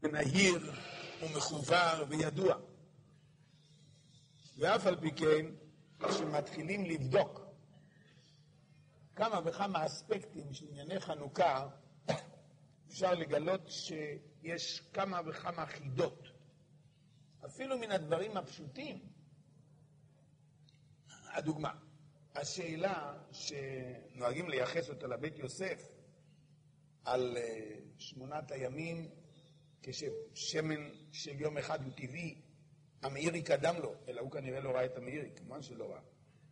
נהיר ומחובר וידוע. ואף על פי כן, כשמתחילים לבדוק כמה וכמה אספקטים של ענייני חנוכה, אפשר לגלות שיש כמה וכמה חידות. אפילו מן הדברים הפשוטים. הדוגמה, השאלה שנוהגים לייחס אותה לבית יוסף על 8 הימים, כששמן של יום אחד הוא טבעי, המאירי קדם לו, אלא הוא כנראה לא ראה את המאירי, כמובן שלא ראה.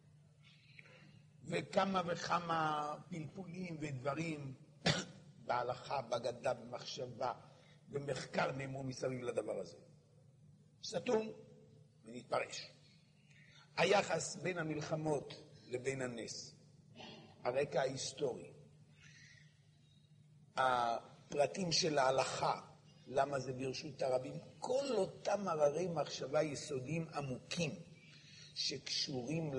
וכמה וכמה פלפולים ודברים בהלכה, בגדה, במחשבה, במחקר נאמרו מסביב לדבר הזה. סתום ונתפרש. היחס בין המלחמות לבין הנס, הרקע ההיסטורי, הפרטים של ההלכה, למה זה ברשות הרבים, כל אותם הררי מחשבה יסודיים עמוקים שקשורים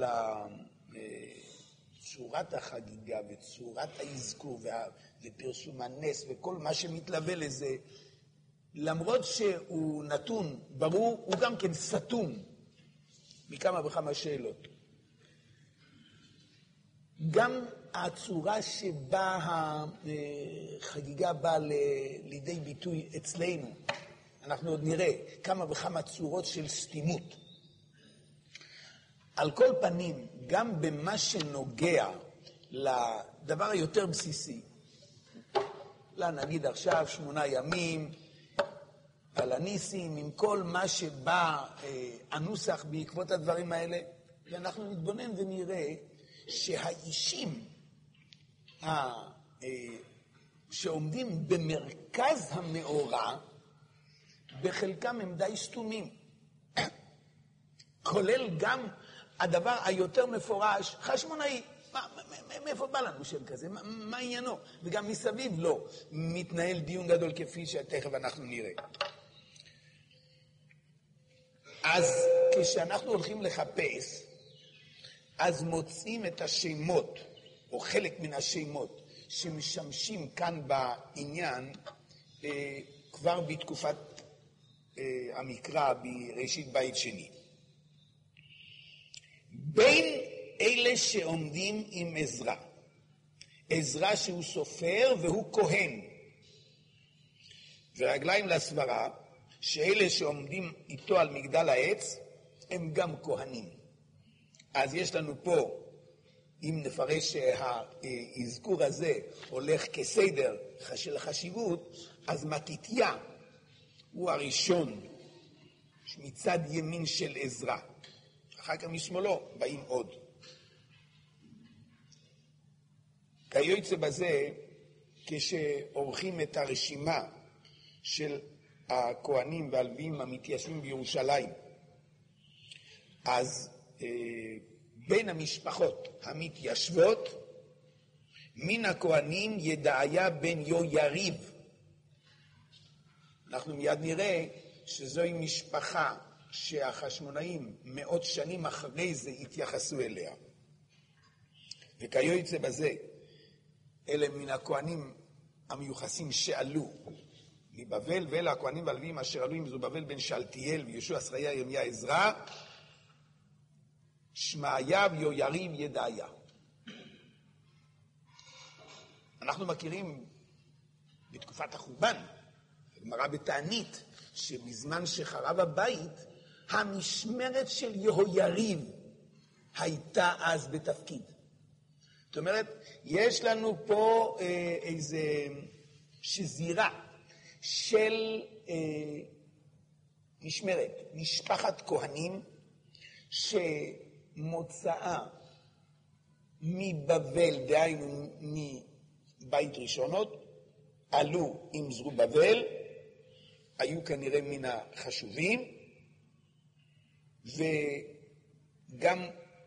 לצורת החגיגה וצורת האזכור ופרסום הנס וכל מה שמתלווה לזה, למרות שהוא נתון ברור, הוא גם כן סתום מכמה וכמה שאלות. גם הצורה שבה החגיגה באה לידי ביטוי אצלנו, אנחנו עוד נראה כמה וכמה צורות של סתימות. על כל פנים, גם במה שנוגע לדבר היותר בסיסי, נגיד עכשיו 8 ימים, על הניסים, עם כל מה שבא הנוסח בעקבות הדברים האלה, ואנחנו נתבונן ונראה שהאישים שעומדים במרכז המאורע, בחלקם הם די סתומים. כולל גם הדבר היותר מפורש, חשמונאי. מאיפה בא לנו שם כזה? מה עניינו? וגם מסביב לא מתנהל דיון גדול כפי שתכף אנחנו נראה. אז כשאנחנו הולכים לחפש, אז מוצאים את השמות, או חלק מן השמות, שמשמשים כאן בעניין, כבר בתקופת המקרא בראשית בית שני. בין אלה שעומדים עם עזרא, עזרא שהוא סופר והוא כהן, ורגליים לסברה, שאלה שעומדים איתו על מגדל העץ, הם גם כהנים. אז יש לנו פה, אם נפרש שהאזכור הזה הולך כסדר של חשיבות, אז מתתיה הוא הראשון מצד ימין של עזרא. אחר כך משמאלו באים עוד. כיוצא בזה, כשעורכים את הרשימה של הכהנים והלוויים המתיישבים בירושלים, אז בין המשפחות המתיישבות, מן הכהנים ידעיה בן יהויריב. אנחנו מיד נראה שזוהי משפחה שהחשמונאים 100 שנים אחרי זה התייחסו אליה. וכיוצא בזה, אלה מן הכהנים המיוחסים שעלו מבבל, ואלה הכהנים והלוויים אשר עלו עם זרובבל בן שאלתיאל ויהושע שריה ירמיה עזרא, שמעיה ויהויריב ידעיה. אנחנו מכירים בתקופת החורבן, גמרא בתענית, שבזמן שחרב הבית, המשמרת של יהויריב הייתה אז בתפקיד. זאת אומרת, יש לנו פה איזה שזירה של משמרת, משפחת כהנים שמוצאה מבבל, דהיינו מבית ראשונות, עלו עם זרובבל, היו כנראה מן החשובים, וגם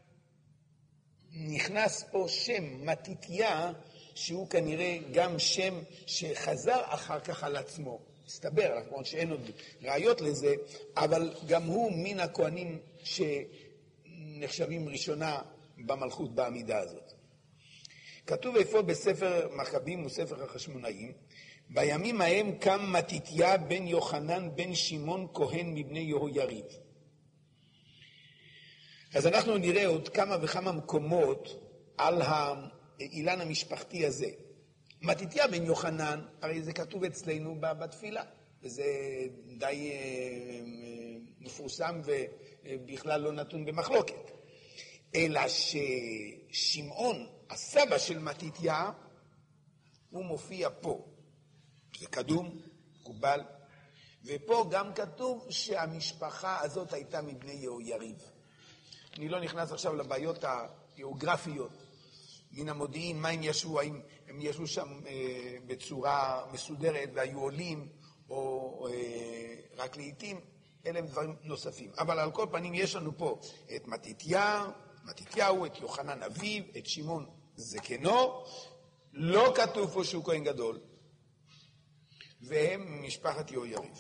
נכנס פה שם מתתיה, שהוא כנראה גם שם שחזר אחר כך על עצמו. הסתבר, למרות שאין עוד ראיות לזה, אבל גם הוא מן הכהנים שנחשבים ראשונה במלכות בעמידה הזאת. כתוב איפה בספר מחבים וספר החשמונאים, בימים ההם קם מתתיה בן יוחנן בן שמעון כהן מבני יהויריב. אז אנחנו נראה עוד כמה וכמה מקומות על האילן המשפחתי הזה. מתתיה בן יוחנן, הרי זה כתוב אצלנו בתפילה, וזה די מפורסם ובכלל לא נתון במחלוקת. אלא ששמעון, הסבא של מתתיה, הוא מופיע פה. זה קדום, מקובל, ופה גם כתוב שהמשפחה הזאת הייתה מבני יהויריב. אני לא נכנס עכשיו לבעיות הגיאוגרפיות מן המודיעין, מה הם ישבו, האם הם ישבו שם בצורה מסודרת והיו עולים, או רק לעתים, אלה הם דברים נוספים. אבל על כל פנים יש לנו פה את מתתיהו, את יוחנן אביו, את שמעון זקנו, לא כתוב פה שהוא כהן גדול, והם משפחת יהויריב.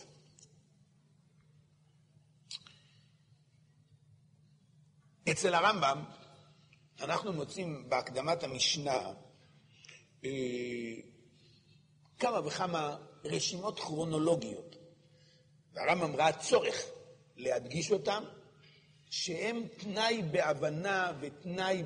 אצל הרמב"ם אנחנו מוצאים בהקדמת המשנה כמה וכמה רשימות כרונולוגיות, והרמב"ם ראה צורך להדגיש אותם, שהם תנאי בהבנה ותנאי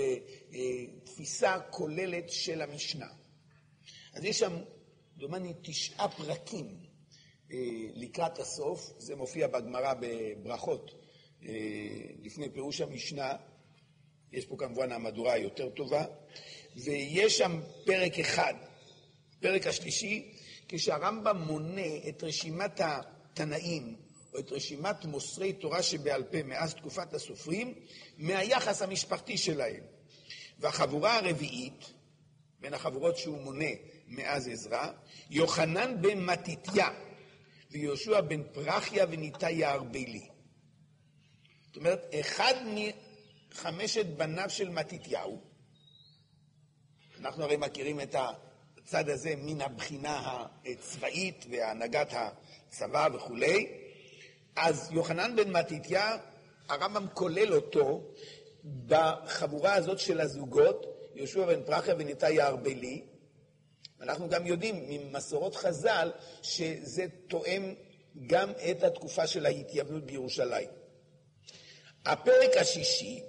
בתפיסה כוללת של המשנה. אז יש שם דומני 9 פרקים לקראת הסוף, זה מופיע בגמרא בברכות לפני פירוש המשנה, יש פה כמובן המהדורה היותר טובה, ויש שם פרק אחד, פרק השלישי, כשהרמב"ם מונה את רשימת התנאים, או את רשימת מוסרי תורה שבעל פה מאז תקופת הסופרים, מהיחס המשפחתי שלהם. והחבורה הרביעית, בין החבורות שהוא מונה מאז עזרא, יוחנן בן מתתיה, ויהושע בן פרחיה וניתאי הארבלי. זאת אומרת, אחד מ5 בניו של מתתיהו, אנחנו הרי מכירים את הצד הזה מן הבחינה הצבאית והנהגת הצבא וכו'. אז יוחנן בן מתתיה, הרמב"ם כולל אותו בחבורה הזאת של הזוגות, יהושע בן פרחיה וניתאי הארבלי. אנחנו גם יודעים ממסורות חז"ל שזה תואם גם את התקופה של ההתייוונות בירושלים. הפרק השישי,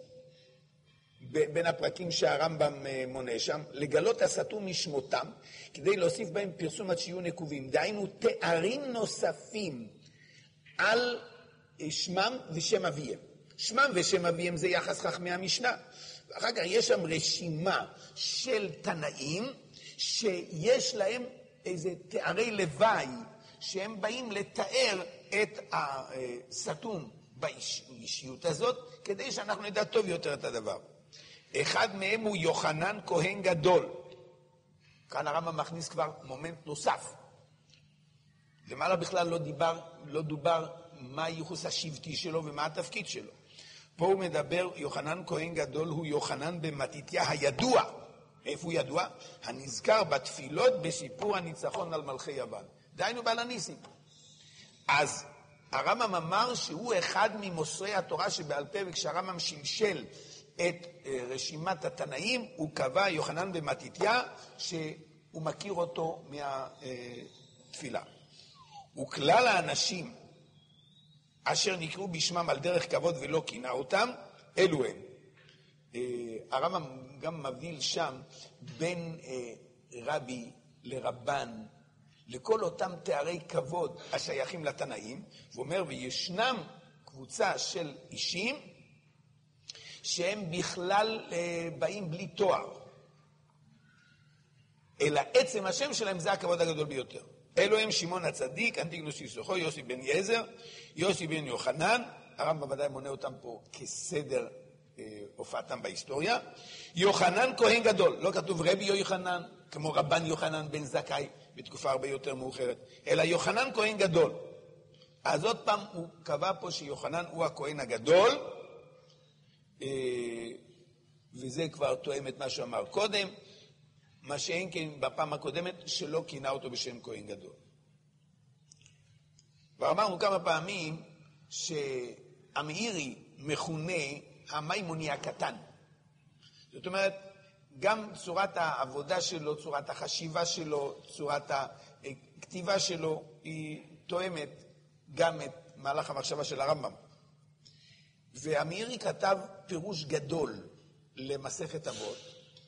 בין הפרקים שהרמב"ם מונה שם, לגלות הסתום משמותם, כדי להוסיף בהם פרסום עד שיהיו נקובים. דהיינו תארים נוספים על שמם ושם אביהם. שמם ושם אביהם זה יחס חכמי המשנה. ואחר כך יש שם רשימה של תנאים שיש להם איזה תארי לוואי, שהם באים לתאר את הסתום באישיות הזאת, כדי שאנחנו נדע טוב יותר את הדבר. אחד מהם הוא יוחנן כהן גדול. כאן הרמב"ם מכניס כבר מומנט נוסף. למעלה בכלל לא דובר מה הייחוס השבטי שלו ומה התפקיד שלו. פה הוא מדבר, יוחנן כהן גדול הוא יוחנן בן מתתיה הידוע. איפה הוא ידוע? הנזכר בתפילות בסיפור הניצחון על מלכי יוון. דהיינו בעל הניסים. אז הרמב"ם אמר שהוא אחד ממוסרי התורה שבעל פה, וכשהרמב"ם שלשל את רשימת התנאים, הוא קבע יוחנן בן מתתיה שהוא מכיר אותו מהתפילה. וכלל האנשים אשר נקראו בשמם על דרך כבוד ולא כינה אותם, אלו הם. הרמב"ם גם מבדיל שם בין רבי לרבן, לכל אותם תארי כבוד השייכים לתנאים, ואומר, וישנם קבוצה של אישים שהם בכלל באים בלי תואר, אלא עצם השם שלהם זה הכבוד הגדול ביותר. אלו הם שמעון הצדיק, אנטיגנוס יסוכו, יוסי בן יעזר, יוסי בן יוחנן, הרמב"ם ודאי מונה אותם פה כסדר הופעתם בהיסטוריה. יוחנן כהן גדול, לא כתוב רבי יוחנן, כמו רבן יוחנן בן זכאי, בתקופה הרבה יותר מאוחרת, אלא יוחנן כהן גדול. אז עוד פעם הוא קבע פה שיוחנן הוא הכהן הגדול, וזה כבר תואם את מה שאמר קודם, מה שאין כן בפעם הקודמת שלא כינה אותו בשם כהן גדול. ואמרנו כמה פעמים שהמאירי מכונה המימוני הקטן. זאת אומרת, גם צורת העבודה שלו, צורת החשיבה שלו, צורת הכתיבה שלו, היא תואמת גם את מהלך המחשבה של הרמב"ם. והמאירי כתב פירוש גדול למסכת אבות,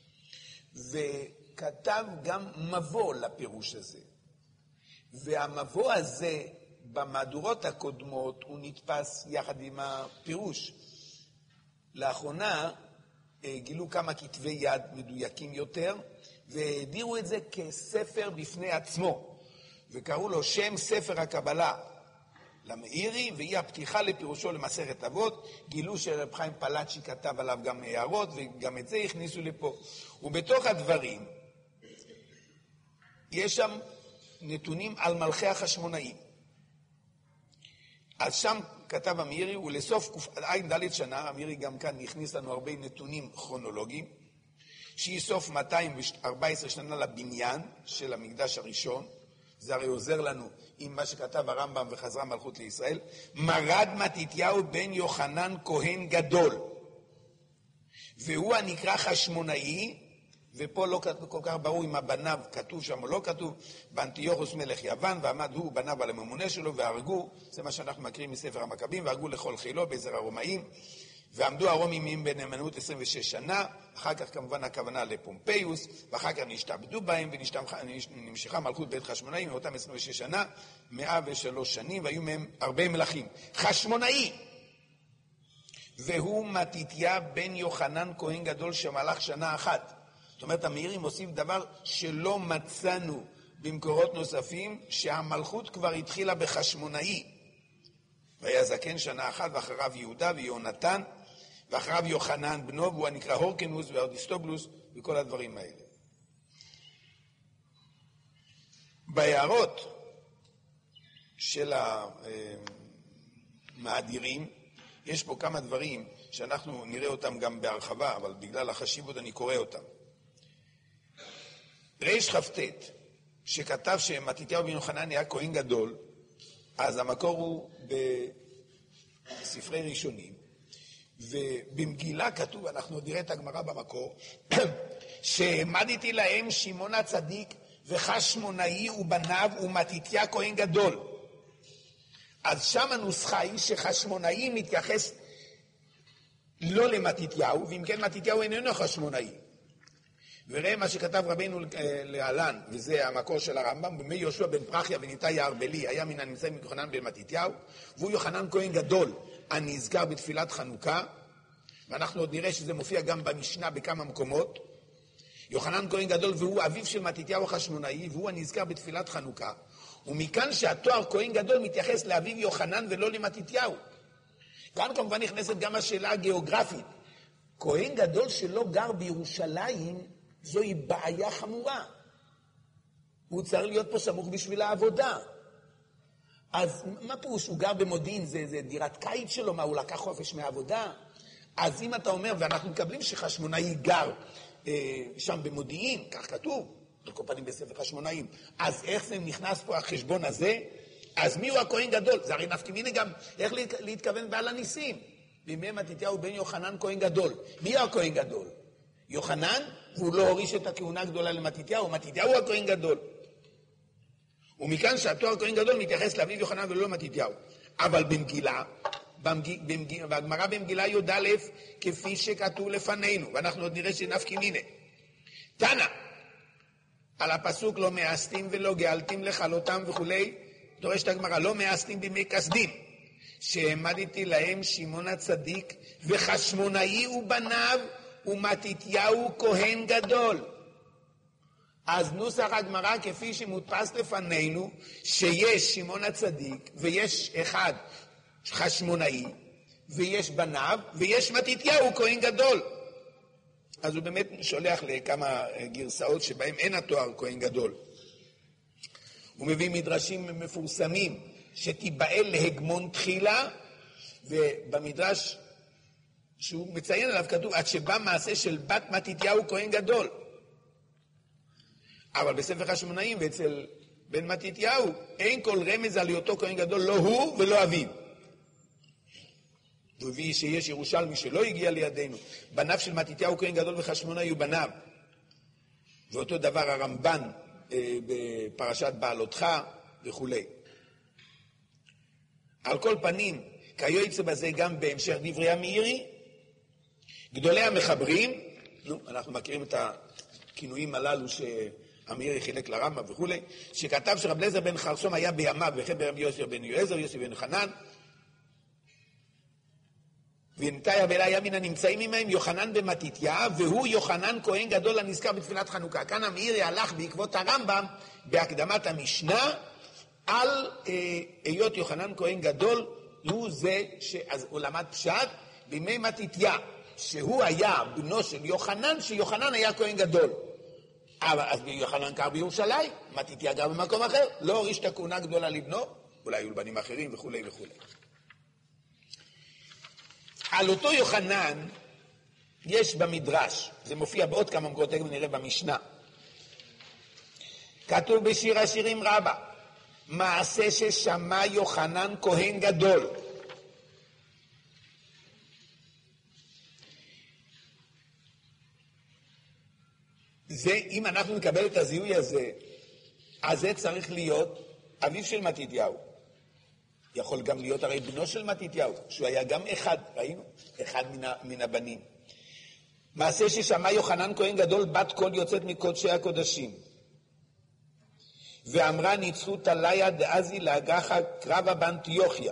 וכתב גם מבוא לפירוש הזה. והמבוא הזה, במהדורות הקודמות, הוא נתפס יחד עם הפירוש. לאחרונה גילו כמה כתבי יד מדויקים יותר, והדירו את זה כספר בפני עצמו, וקראו לו שם ספר הקבלה למאירי, והיא הפתיחה לפירושו למסכת אבות. גילו שרב חיים פלאצ'י כתב עליו גם הערות, וגם את זה הכניסו לפה. ובתוך הדברים יש שם נתונים על מלכי החשמונאים. אז שם כתב המאירי, ולסוף קע"ד שנה, המאירי גם כאן הכניס לנו הרבה נתונים כרונולוגיים, שהיא סוף 214 שנה לבניין של המקדש הראשון. זה הרי עוזר לנו עם מה שכתב הרמב"ם וחזרה מלכות לישראל. מרד מתתיהו בן יוחנן כהן גדול, והוא הנקרא חשמונאי, ופה לא כל כך ברור אם הבניו כתוב שם או לא כתוב. באנטיוכוס מלך יוון, ועמד הוא בניו על הממונה שלו והרגו, זה מה שאנחנו מכירים מספר המכבים, והרגו לכל חילו בעזר הרומאים, ועמדו הרומאים בנאמנות 26 שנה, אחר כך כמובן הכוונה לפומפיוס, ואחר כך נשתעבדו בהם, ונמשכה מלכות בית חשמונאים מאותם 26 שנה, 103 שנים, והיו מהם הרבה מלכים. חשמונאי, והוא מתתיה בן יוחנן כהן גדול שמלך שנה אחת. זאת אומרת, המאירי מוסיף דבר שלא מצאנו במקורות נוספים, שהמלכות כבר התחילה בחשמונאי. והיה זקן שנה אחת, ואחריו יהודה ויונתן, ואחריו יוחנן בנו, והוא הנקרא הורקנוס ואודיסטובלוס, וכל הדברים האלה. בהערות של המאדירים, יש פה כמה דברים שאנחנו נראה אותם גם בהרחבה, אבל בגלל החשיבות אני קורא אותם. ריש כ"ט, שכתב שמתתיהו בן יוחנן היה כהן גדול, אז המקור הוא בספרי ראשונים, ובמגילה כתוב, אנחנו עוד נראה את הגמרא במקור, שהעמדתי להם שמעון הצדיק וחשמונאי ובניו ומתתיה כהן גדול. אז שם הנוסחה היא שחשמונאי מתייחס לא למתתיהו, ואם כן מתתיהו איננו חשמונאי. וראה מה שכתב רבינו להלן, וזה המקור של הרמב"ם, במי יהושע בן פרחיה וניתאי הארבלי, היה מן הנמצאים מיוחנן בן מתתיהו, והוא יוחנן כהן גדול, הנזכר בתפילת חנוכה, ואנחנו עוד נראה שזה מופיע גם במשנה בכמה מקומות. יוחנן כהן גדול, והוא אביו של מתתיהו החשמונאי, והוא הנזכר בתפילת חנוכה, ומכאן שהתואר כהן גדול מתייחס לאביו יוחנן ולא למתתיהו. כאן כמובן נכנסת גם השאלה הגיאוגרפית. כהן גדול שלא גר בירושלים, זוהי בעיה חמורה. הוא צריך להיות פה סמוך בשביל העבודה. אז מה פירוש? הוא גר במודיעין, זה דירת קיץ שלו, מה, הוא לקח חופש מהעבודה? אז אם אתה אומר, ואנחנו מקבלים שחשמונאי גר שם במודיעין, כך כתוב, על כל פנים בספר חשמונאים, אז איך זה נכנס פה החשבון הזה? אז מי הוא הכהן גדול? זה הרי נפקא מינה גם איך להתכוון בעל הניסים. בימי מתתיהו בן יוחנן כהן גדול. מי הוא הכהן גדול? יוחנן, הוא לא הוריש את הכהונה הגדולה למתתיהו, מתתיהו הוא הכהן גדול. ומכאן שהתואר כהן גדול מתייחס לאביו יוחנן ולא למתתיהו. אבל במגילה, בגמרא במגילה י"א, כפי שכתוב לפנינו, ואנחנו עוד נראה שנפקא מינה. תנא, על הפסוק לא מאסתים ולא גאלתים לכלותם וכולי, דורשת הגמרא, לא מאסתים בימי כסדים, שהעמדתי להם שמעון הצדיק וחשמונאי ובניו ומתתיהו כהן גדול. אז נוסח הגמרא כפי שמודפס לפנינו, שיש שמעון הצדיק ויש אחד חשמונאי ויש בניו ויש מתתיהו כהן גדול. אז הוא באמת שולח לכמה גרסאות שבהם אין התואר כהן גדול. הוא מביא מדרשים מפורסמים שתיבעל להגמון תחילה, ובמדרש שהוא מציין עליו כתוב עד שבא מעשה של בת מתתיהו כהן גדול. אבל בספר חשמונאים ואצל בן מתתיהו אין כל רמז על היותו כהן גדול, לא הוא ולא אביו. הוא הביא שיש ירושלמי שלא הגיע לידינו, בניו של מתתיהו כהן גדול וחשמונאי ובניו, ואותו דבר הרמב"ן בפרשת בעלותך וכו'. על כל פנים, כיוצא בזה גם בהמשך דברי המאירי, גדולי המחברים, אנחנו מכירים את הכינויים הללו שהמאירי חילק לרמב"ם וכו', שכתב שרב אליעזר בן חרסום היה בימיו וכן ברבי יוסי בן יועזר, יוסי בן חנן, ונתאי אבלה היה מן הנמצאים עמהם יוחנן במתתיה, והוא יוחנן כהן גדול הנזכר בתפילת חנוכה. כאן המאירי הלך בעקבות הרמב"ם בהקדמת המשנה על היות יוחנן כהן גדול, הוא זה שהוא למד פשט בימי מתתיה, שהוא היה בנו של יוחנן, שיוחנן היה כהן גדול. אבל אז יוחנן גר בירושלים, מתתיה גר במקום אחר, לא הוריש את הכהונה גדולה לבנו, אולי היו לבנים אחרים וכו' וכו'. על אותו יוחנן יש במדרש, זה מופיע בעוד כמה מקומות, נראה במשנה. כתוב בשיר השירים רבה, מעשה ששמע יוחנן כהן גדול. זה, אם אנחנו נקבל את הזיהוי הזה, אז זה צריך להיות אביו של מתתיהו. יכול גם להיות הרי בנו של מתתיהו, שהוא היה גם אחד, ראינו? אחד מן הבנים. מעשה ששמע יוחנן כהן גדול, בת קול יוצאת מקודשי הקודשים. ואמרה ניצחו תליה דאזי להגחה קרבה באנטיוכיה.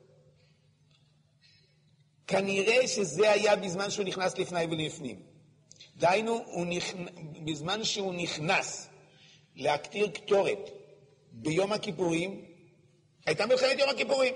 כנראה שזה היה בזמן שהוא נכנס לפני ולפנים. דהיינו, בזמן שהוא נכנס להקטיר קטורת ביום הכיפורים, הייתה מלחמת יום הכיפורים.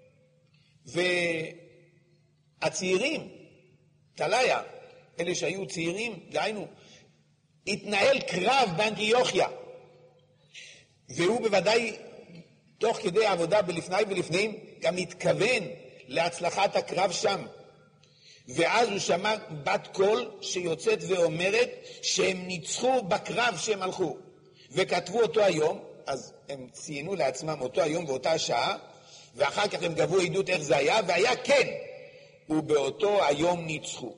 והצעירים, תליה, אלה שהיו צעירים, דהיינו, התנהל קרב באנטיוכיה. והוא בוודאי, תוך כדי העבודה בלפני ולפנים, גם התכוון להצלחת הקרב שם. ואז הוא שמע בת קול שיוצאת ואומרת שהם ניצחו בקרב שהם הלכו. וכתבו אותו היום, אז הם ציינו לעצמם אותו היום ואותה השעה, ואחר כך הם גבו עדות איך זה היה, והיה כן, ובאותו היום ניצחו.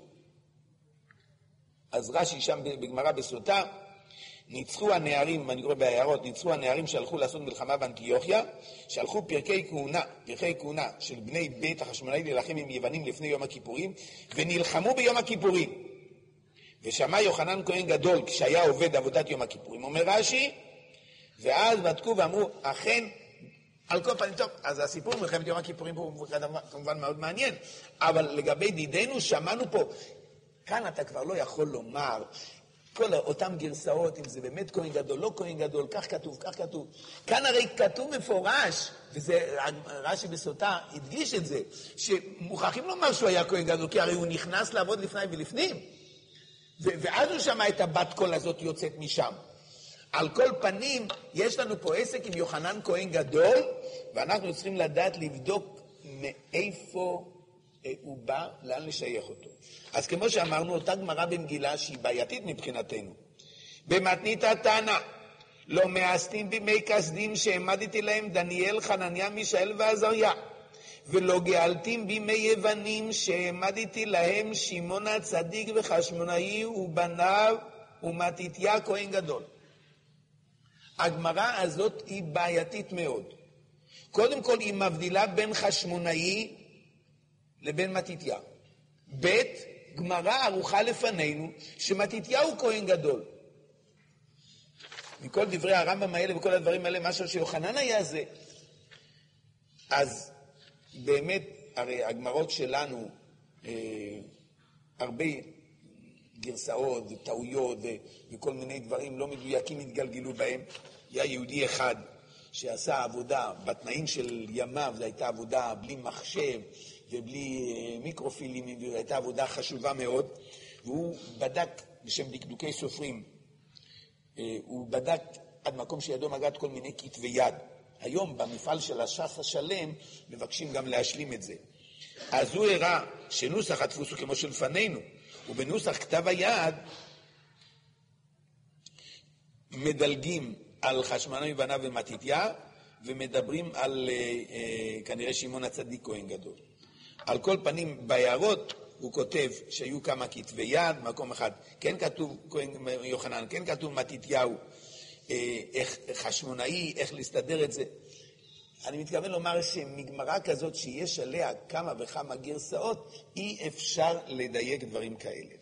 אז רש"י שם בגמרא בסוטה, ניצחו הנערים, אני קורא בהערות, ניצחו הנערים שהלכו לעשות מלחמה באנטיוכיה, שהלכו פרקי כהונה של בני בית החשמונאי להילחם עם יוונים לפני יום הכיפורים, ונלחמו ביום הכיפורים. ושמע יוחנן כהן גדול כשהיה עובד עבודת יום הכיפורים, אומר רש"י, ואז בדקו ואמרו, אכן, על כל פנים טוב, אז הסיפור מלחמת יום הכיפורים פה הוא כמובן מאוד מעניין, אבל לגבי דידנו שמענו פה, כאן אתה כבר לא יכול לומר, כל אותם גרסאות, אם זה באמת כהן גדול, לא כהן גדול, כך כתוב, כך כתוב. כאן הרי כתוב מפורש, וזה רש"י בסוטה הדגיש את זה, שמוכרחים לומר שהוא היה כהן גדול, כי הרי הוא נכנס לעבוד לפני ולפנים. ואז הוא שמע את הבת קול הזאת יוצאת משם. על כל פנים, יש לנו פה עסק עם יוחנן כהן גדול, ואנחנו צריכים לדעת לבדוק מאיפה הוא בא, לאן לשייך אותו. אז כמו שאמרנו, אותה גמרא במגילה שהיא בעייתית מבחינתנו. במתנית התנא, לא מאסתים בימי כסדים שהעמדתי להם דניאל, חנניה, מישאל ועזריה, ולא גאלתים בימי יוונים שהעמדתי להם שמעון הצדיק וחשמונאי ובניו ומתתיה כהן גדול. הגמרא הזאת היא בעייתית מאוד. קודם כל היא מבדילה בין חשמונאי לבין מתתיה. ב' גמרא ערוכה לפנינו שמתתיה הוא כהן גדול. מכל דברי הרמב"ם האלה וכל הדברים האלה, משהו שיוחנן היה זה. אז באמת, הרי הגמרות שלנו, הרבה גרסאות וטעויות וכל מיני דברים לא מדויקים התגלגלו בהם. היה יהודי אחד שעשה עבודה בתנאים של ימיו, זו הייתה עבודה בלי מחשב ובלי מיקרופילים, זו הייתה עבודה חשובה מאוד, והוא בדק בשם דקדוקי סופרים, הוא בדק עד מקום שידו מגעת כל מיני כתבי יד. היום במפעל של הש"ס השלם מבקשים גם להשלים את זה. אז הוא הראה שנוסח הדפוס הוא כמו שלפנינו, ובנוסח כתב היד מדלגים על חשמונאי ובניו ומתתיה, ומדברים על כנראה שמעון הצדיק כהן גדול. על כל פנים בהערות הוא כותב שהיו כמה כתבי יד, מקום אחד כן כתוב כהן יוחנן, כן כתוב מתתיהו, איך חשמונאי, איך להסתדר את זה. אני מתכוון לומר שמגמרה כזאת שיש עליה כמה וכמה גרסאות, אי אפשר לדייק דברים כאלה.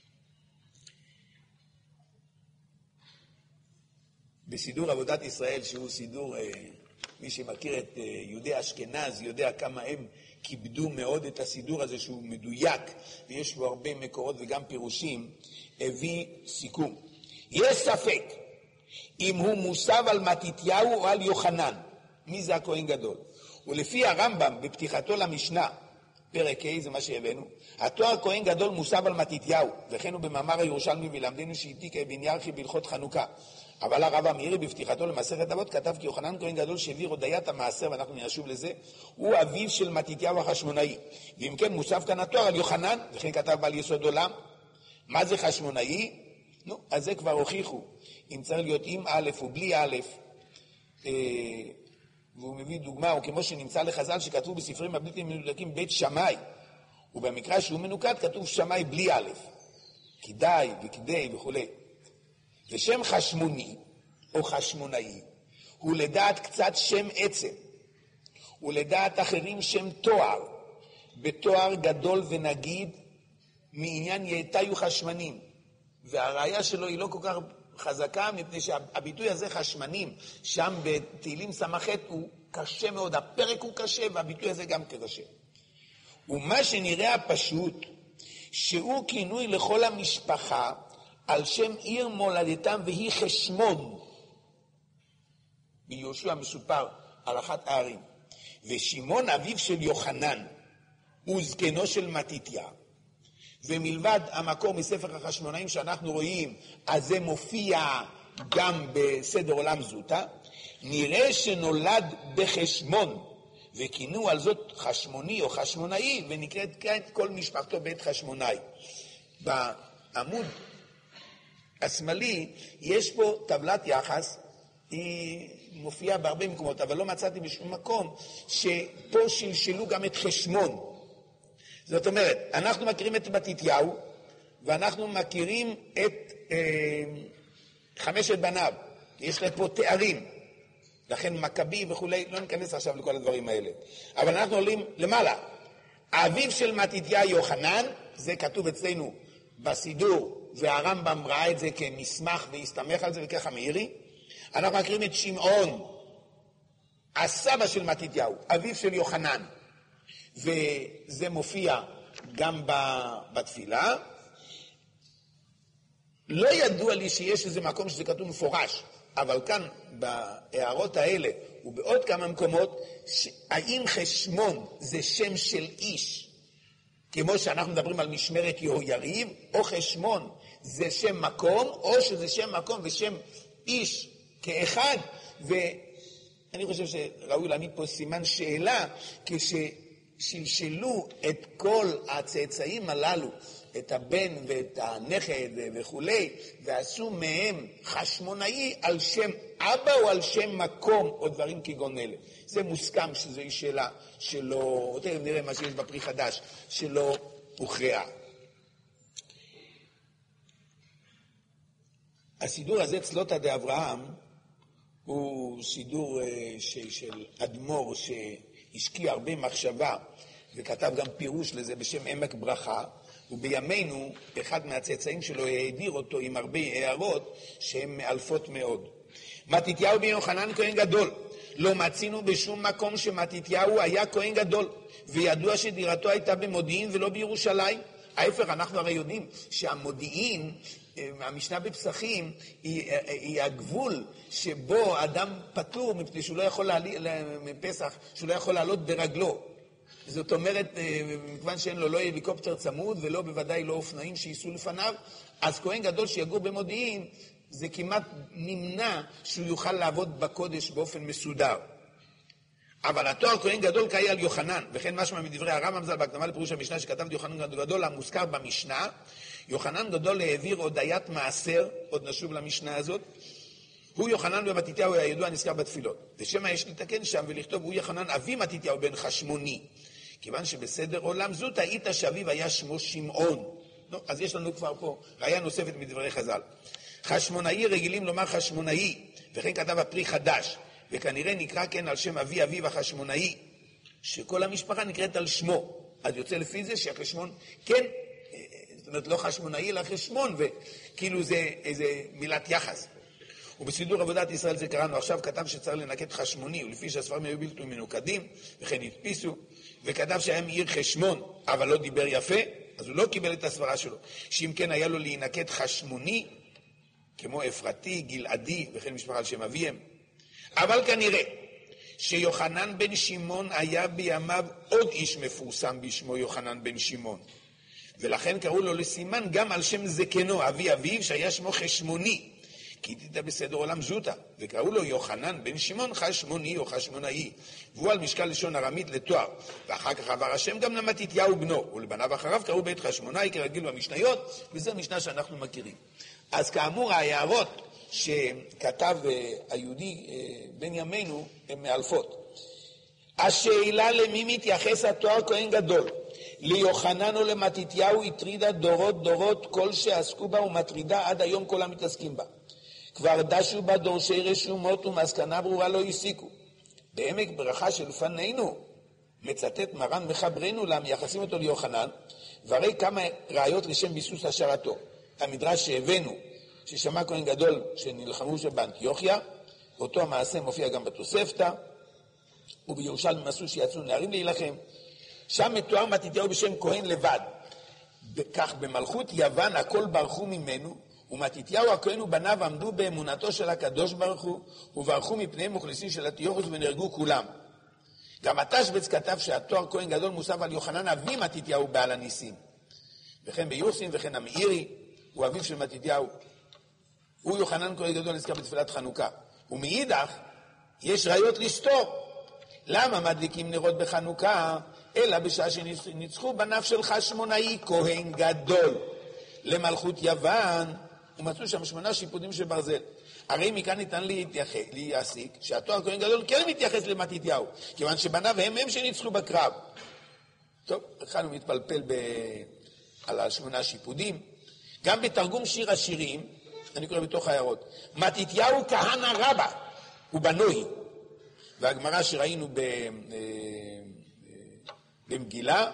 בסידור עבודת ישראל, שהוא סידור, מי שמכיר את יהודי אשכנז, יודע כמה הם כיבדו מאוד את הסידור הזה שהוא מדויק, ויש בו הרבה מקורות וגם פירושים, הביא סיכום. יש ספק אם הוא מוסב על מתתיהו או על יוחנן. מי זה הכהן גדול? ולפי הרמב"ם בפתיחתו למשנה, פרק ה' זה מה שהבאנו, התואר כהן גדול מוסב על מתתיהו, וכן הוא במאמר הירושלמי וילמדנו שהעתיק אבן ירחי בהלכות חנוכה. אבל הרב המאירי בפתיחתו למסכת אבות כתב כי יוחנן כהן גדול שהעביר הודיית המעשר, ואנחנו נשוב לזה, הוא אביו של מתתיהו החשמונאי. ואם כן מוסב כאן התואר על יוחנן, וכן כתב בעל יסוד עולם. מה זה חשמונאי? נו, אז זה כבר הוכיחו. אם צריך להיות עם א' או בלי א', והוא מביא דוגמה, או כמו שנמצא לחז"ל שכתבו בספרים הבלתי מנותקים בית שמאי, ובמקרא שהוא מנוקד כתוב שמאי בלי א', כדאי וכדי וכו'. ושם חשמוני או חשמונאי הוא לדעת קצת שם עצם, ולדעת אחרים שם תואר, בתואר גדול ונגיד מעניין יעתיו חשמנים, והראיה שלו היא לא כל כך חזקה, מפני שהביטוי הזה חשמנים, שם בתהילים סמ"ח הוא קשה מאוד, הפרק הוא קשה והביטוי הזה גם קשה. ומה שנראה הפשוט, שהוא כינוי לכל המשפחה על שם עיר מולדתם והיא חשמון. ביהושע מסופר על אחת הערים. ושמעון אביו של יוחנן וזקנו של מתתיה. ומלבד המקור מספר החשמונאים שאנחנו רואים, אז זה מופיע גם בסדר עולם זוטה, נראה שנולד בחשמון, וכינו על זאת חשמוני או חשמונאי, ונקראת כאן כל משפחתו בית חשמונאי. בעמוד השמאלי יש פה טבלת יחס, היא מופיעה בהרבה מקומות, אבל לא מצאתי בשום מקום שפה שלשלו גם את חשמון. זאת אומרת, אנחנו מכירים את מתתיהו, ואנחנו מכירים את חמשת בניו. יש להם פה תארים, לכן מכבי וכולי, לא ניכנס עכשיו לכל הדברים האלה. אבל אנחנו עולים למעלה. האביו של מתתיהו יוחנן, זה כתוב אצלנו בסידור, והרמב"ם ראה את זה כמסמך והסתמך על זה וככה מאירי. אנחנו מכירים את שמעון, הסבא של מתתיהו, אביו של יוחנן. וזה מופיע גם בתפילה. לא ידוע לי שיש איזה מקום שזה כתוב מפורש, אבל כאן בהערות האלה ובעוד כמה מקומות, האם חשמון זה שם של איש, כמו שאנחנו מדברים על משמרת יהויריב, או חשמון זה שם מקום, או שזה שם מקום ושם איש כאחד. ואני חושב שראוי להעמיד פה סימן שאלה, כששלשלו את כל הצאצאים הללו, את הבן ואת הנכד וכולי, ועשו מהם חשמונאי על שם אבא או על שם מקום או דברים כגון אלה. זה מוסכם שזו שאלה שלא, תכף נראה מה שיש בפרי חדש, שלא הוכרעה. הסידור הזה, צלותא דאברהם, הוא סידור של אדמו"ר שהשקיע הרבה מחשבה, וכתב גם פירוש לזה בשם עמק ברכה, ובימינו אחד מהצאצאים שלו העביר אותו עם הרבה הערות שהן מאלפות מאוד. מתתיהו בן יוחנן כהן גדול. לא מצינו בשום מקום שמתתיהו היה כהן גדול, וידוע שדירתו הייתה במודיעין ולא בירושלים. ההפך, אנחנו הרי יודעים שהמודיעין, המשנה בפסחים, היא הגבול שבו אדם פטור מפני שהוא לא יכול מפסח, שהוא לא יכול לעלות ברגלו. זאת אומרת, מכיוון שאין לו לא הליקופטר צמוד ולא בוודאי לא אופנועים שייסעו לפניו, אז כהן גדול שיגור במודיעין, זה כמעט נמנע שהוא יוכל לעבוד בקודש באופן מסודר. אבל התואר כהן גדול קהיה על יוחנן, וכן משמע מדברי הרמב"ם ז"ל בהקדמה לפירוש המשנה שכתב יוחנן גדול המוזכר במשנה. יוחנן גדול העביר הודיית מעשר, עוד נשוב למשנה הזאת, הוא יוחנן ומתתיהו הידוע נזכר בתפילות. ושמה יש לתקן שם ולכתוב הוא יוחנן אבי מתתיהו בן חשמוני, כיוון שבסדר עולם זוטא איתא שאביו היה שמו שמעון. לא, אז יש לנו כבר פה ראיה נוספת מדברי חז"ל. חשמונאי רגילים לומר חשמונאי, וכן כתב הפרי חדש, וכנראה נקרא כן על שם אביו החשמונאי, שכל המשפחה נקראת על שמו. אז יוצא לפי זה שהחשמון, כן, זאת אומרת לא חשמונאי אלא חשמון, וכאילו זה איזה מילת יחס. ובסידור עבודת ישראל זה קראנו עכשיו, כתב שצריך לנקט חשמוני, ולפי שהספרים היו בלתי מנוקדים, וכן הדפיסו, וכתב שהיה מעיר חשמון, אבל לא דיבר יפה, אז הוא לא קיבל את הסברה שלו. שאם כן היה לו להינקט חשמוני, כמו אפרתי, גלעדי, וכן משפחה על שם אביהם. אבל כנראה שיוחנן בן שמעון היה בימיו עוד איש מפורסם בשמו יוחנן בן שמעון. ולכן קראו לו לסימן גם על שם זקנו, אבי אביו, שהיה שמו חשמוני. כי תדע בסדר עולם זוטא, וקראו לו יוחנן בן שמעון חשמוני או חשמונאי, והוא על משקל לשון ארמית לתואר, ואחר כך עבר השם גם למתתיהו בנו, ולבניו אחריו קראו בית חשמונאי כרגיל במשניות, וזו משנה שאנחנו מכירים. אז כאמור ההערות שכתב היהודי בן ימינו הן מאלפות. השאלה למי מתייחס התואר כהן גדול, ליוחנן או למתתיהו הטרידה דורות כל שעסקו בה ומטרידה עד היום כל המתעסקים בה. כבר דשו בה דורשי רשומות ומסקנה ברורה לא הסיקו. בעמק ברכה שלפנינו מצטט מרן מחברנו למייחסים אותו ליוחנן, והרי כמה ראיות לשם ביסוס השערתו. המדרש שהבאנו, ששמע כהן גדול שנלחמו שבאנטיוכיה, אותו המעשה מופיע גם בתוספתא, ובירושלים מסו שיצאו נערים להילחם. שם מתואר מתתיהו בשם כהן לבד. כך במלכות יוון הכל ברחו ממנו, ומתתיהו הכהן ובניו עמדו באמונתו של הקדוש ברוך הוא, וברחו מפניהם מוכלסים של אנטיוכוס ונהרגו כולם. גם התשבץ כתב שהתואר כהן גדול מוסף על יוחנן אבי מתתיהו בעל הניסים. וכן ביוחסין וכן המאירי, הוא אביו של מתתיהו. הוא יוחנן כהן גדול נזכר בתפילת חנוכה. ומאידך יש ראיות לסתור. למה מדליקים נרות בחנוכה? אלא בשעה שניצחו בניו של חשמונאי כהן גדול למלכות יוון, ומצאו שם 8 שיפודים של ברזל. הרי מכאן ניתן להסיק שהתואר כהן גדול כן מתייחס למתתיהו, כיוון שבניו הם שניצחו בקרב. טוב, התחלנו מתפלפל על 8 שיפודים. גם בתרגום שיר השירים, אני קורא בתוך העיירות, מתתיהו כהנא רבא הוא בנוי. והגמרא שראינו במגילה,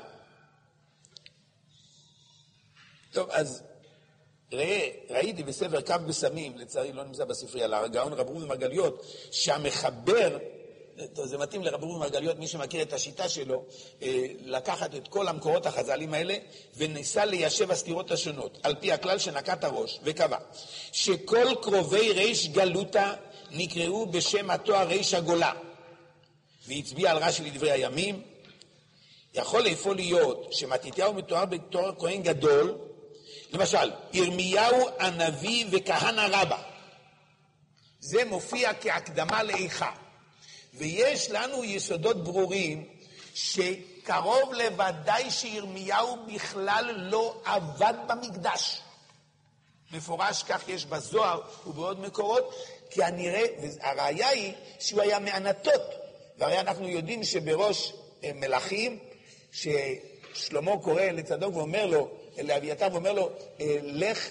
טוב, אז ראיתי בספר קו בסמים, לצערי לא נמצא בספרי, על הגאון רב ראובן מרגליות, שהמחבר, זה מתאים לרב ראובן מרגליות, מי שמכיר את השיטה שלו, לקחת את כל המקורות החז"לים האלה, וניסה ליישב הסתירות השונות, על פי הכלל שנקט הראש, וקבע, שכל קרובי ריש גלותה נקראו בשם התואר ריש הגולה, והצביע על רש"י לדברי הימים. יכול איפה להיות שמתתיהו מתואר בתואר כהן גדול, למשל, ירמיהו הנביא וכהנא רבא. זה מופיע כהקדמה לאיכה. ויש לנו יסודות ברורים שקרוב לוודאי שירמיהו בכלל לא עבד במקדש. מפורש כך יש בזוהר ובעוד מקורות, כי הנראה, והראיה היא שהוא היה מענתות. והרי אנחנו יודעים שבראש מלכים, ששלמה קורא לצדוק ואומר לו, לאביתר ואומר לו, לך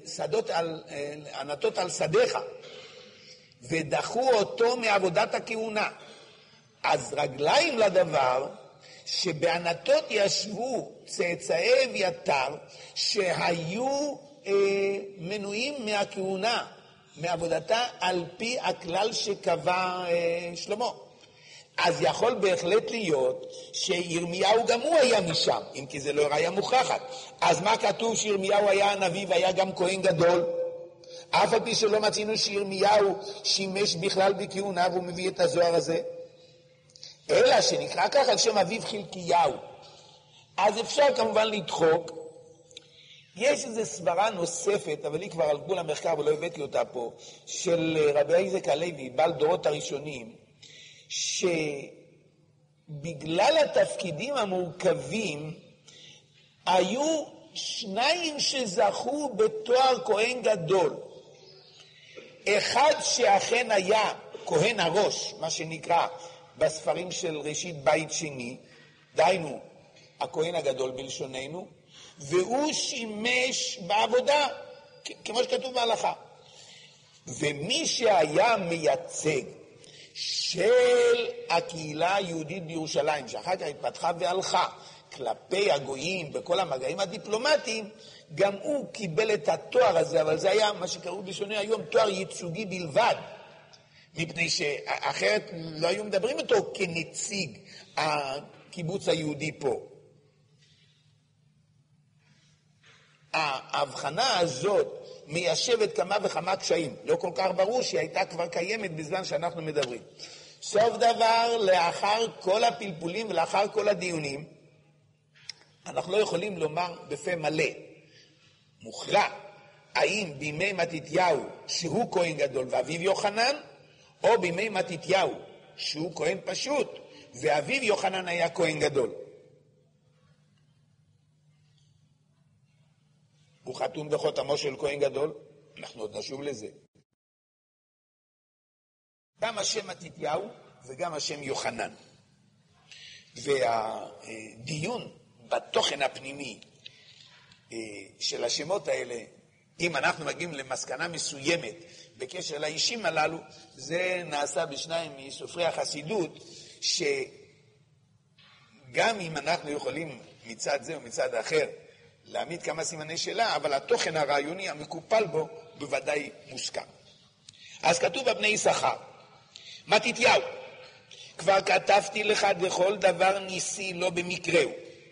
ענתות על שדיך, ודחו אותו מעבודת הכהונה. אז רגליים לדבר, שבענתות ישבו צאצאי אביתר, שהיו מנועים מהכהונה, מעבודתה על פי הכלל שקבע שלמה. אז יכול בהחלט להיות שירמיהו גם הוא היה משם, אם כי זה לא היה מוכחת. אז מה כתוב שירמיהו היה הנביא והיה גם כהן גדול? אף על פי שלא מצינו שירמיהו שימש בכלל בכהונה, והוא מביא את הזוהר הזה. אלא שנקרא כך על שם אביו חלקיהו. אז אפשר כמובן לדחוק. יש איזו סברה נוספת, אבל היא כבר על גבול המחקר ולא הבאתי אותה פה, של רבי איזק הלוי, בעל דורות הראשונים, שבגלל התפקידים המורכבים היו 2 שזכו בתואר כהן גדול. אחד שאכן היה כהן הראש, מה שנקרא בספרים של ראשית בית שני, דהיינו, הכהן הגדול בלשוננו, והוא שימש בעבודה, כמו שכתוב בהלכה. ומי שהיה מייצג של הקהילה היהודית בירושלים, שאחר כך התפתחה והלכה כלפי הגויים בכל המגעים הדיפלומטיים, גם הוא קיבל את התואר הזה, אבל זה היה מה שקראו בלשוני היום תואר ייצוגי בלבד, מפני שאחרת לא היו מדברים אותו כנציג הקיבוץ היהודי פה. ההבחנה הזאת מיישבת כמה וכמה קשיים, לא כל כך ברור שהיא הייתה כבר קיימת בזמן שאנחנו מדברים. סוף דבר, לאחר כל הפלפולים ולאחר כל הדיונים, אנחנו לא יכולים לומר בפה מלא, מוכרע, האם בימי מתתיהו שהוא כהן גדול ואביו יוחנן, או בימי מתתיהו שהוא כהן פשוט ואביו יוחנן היה כהן גדול. הוא חתום בחותמו של כהן גדול, אנחנו עוד נשוב לזה. גם השם מתתיהו וגם השם יוחנן. והדיון בתוכן הפנימי של השמות האלה, אם אנחנו מגיעים למסקנה מסוימת בקשר לאישים הללו, זה נעשה בשניים מסופרי החסידות, שגם אם אנחנו יכולים מצד זה ומצד אחר להעמיד כמה סימני שאלה, אבל התוכן הרעיוני המקופל בו בוודאי מוסכם. אז כתוב בבני יששכר, מתתיהו, כבר כתבתי לך בכל דבר ניסי לא במקראו.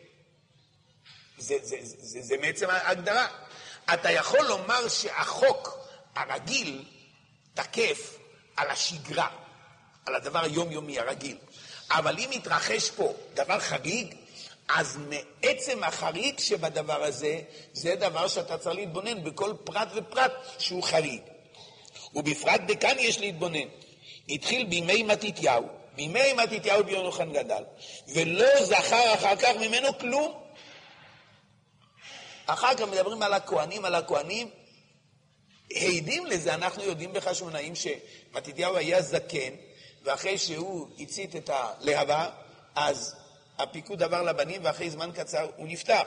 זה בעצם ההגדרה. אתה יכול לומר שהחוק הרגיל תקף על השגרה, על הדבר היומיומי הרגיל. אבל אם יתרחש פה דבר חריג, אז מעצם החריג שבדבר הזה, זה דבר שאתה צריך להתבונן בכל פרט ופרט שהוא חריג. ובפרט בכאן יש להתבונן. התחיל בימי מתתיהו, בימי מתתיהו ביונוחן גדל, ולא זכר אחר כך ממנו כלום. אחר כך מדברים על הכהנים, העדים לזה, אנחנו יודעים בחשמונאים שמתתיהו היה זקן, ואחרי שהוא הצית את הלהבה, אז הפיקוד עבר לבנים, ואחרי זמן קצר הוא נפטר.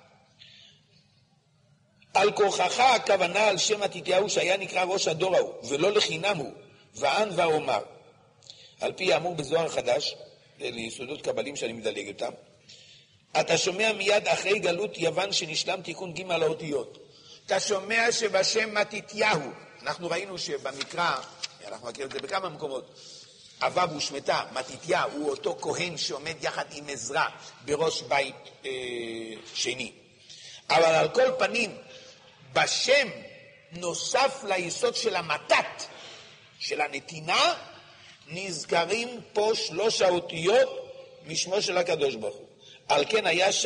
על כוחך הכוונה על שם מתתיהו שהיה נקרא ראש הדור ההוא, ולא לחינם הוא, וען ואומר. על פי האמור בזוהר החדש, ליסודות קבלים שאני מדלג אותם, אתה שומע מיד אחרי גלות יוון שנשלם תיקון ג' האותיות. אתה שומע שבשם מתתיהו, אנחנו ראינו שבמקרא, אנחנו מכירים את זה בכמה מקומות, אביו הושמטה, מתתיהו הוא אותו כהן שעומד יחד עם עזרא בראש בית שני. אבל על כל פנים, בשם נוסף ליסוד של המתת, של הנתינה, נזכרים פה 3 האותיות משמו של הקדוש ברוך הוא. על כן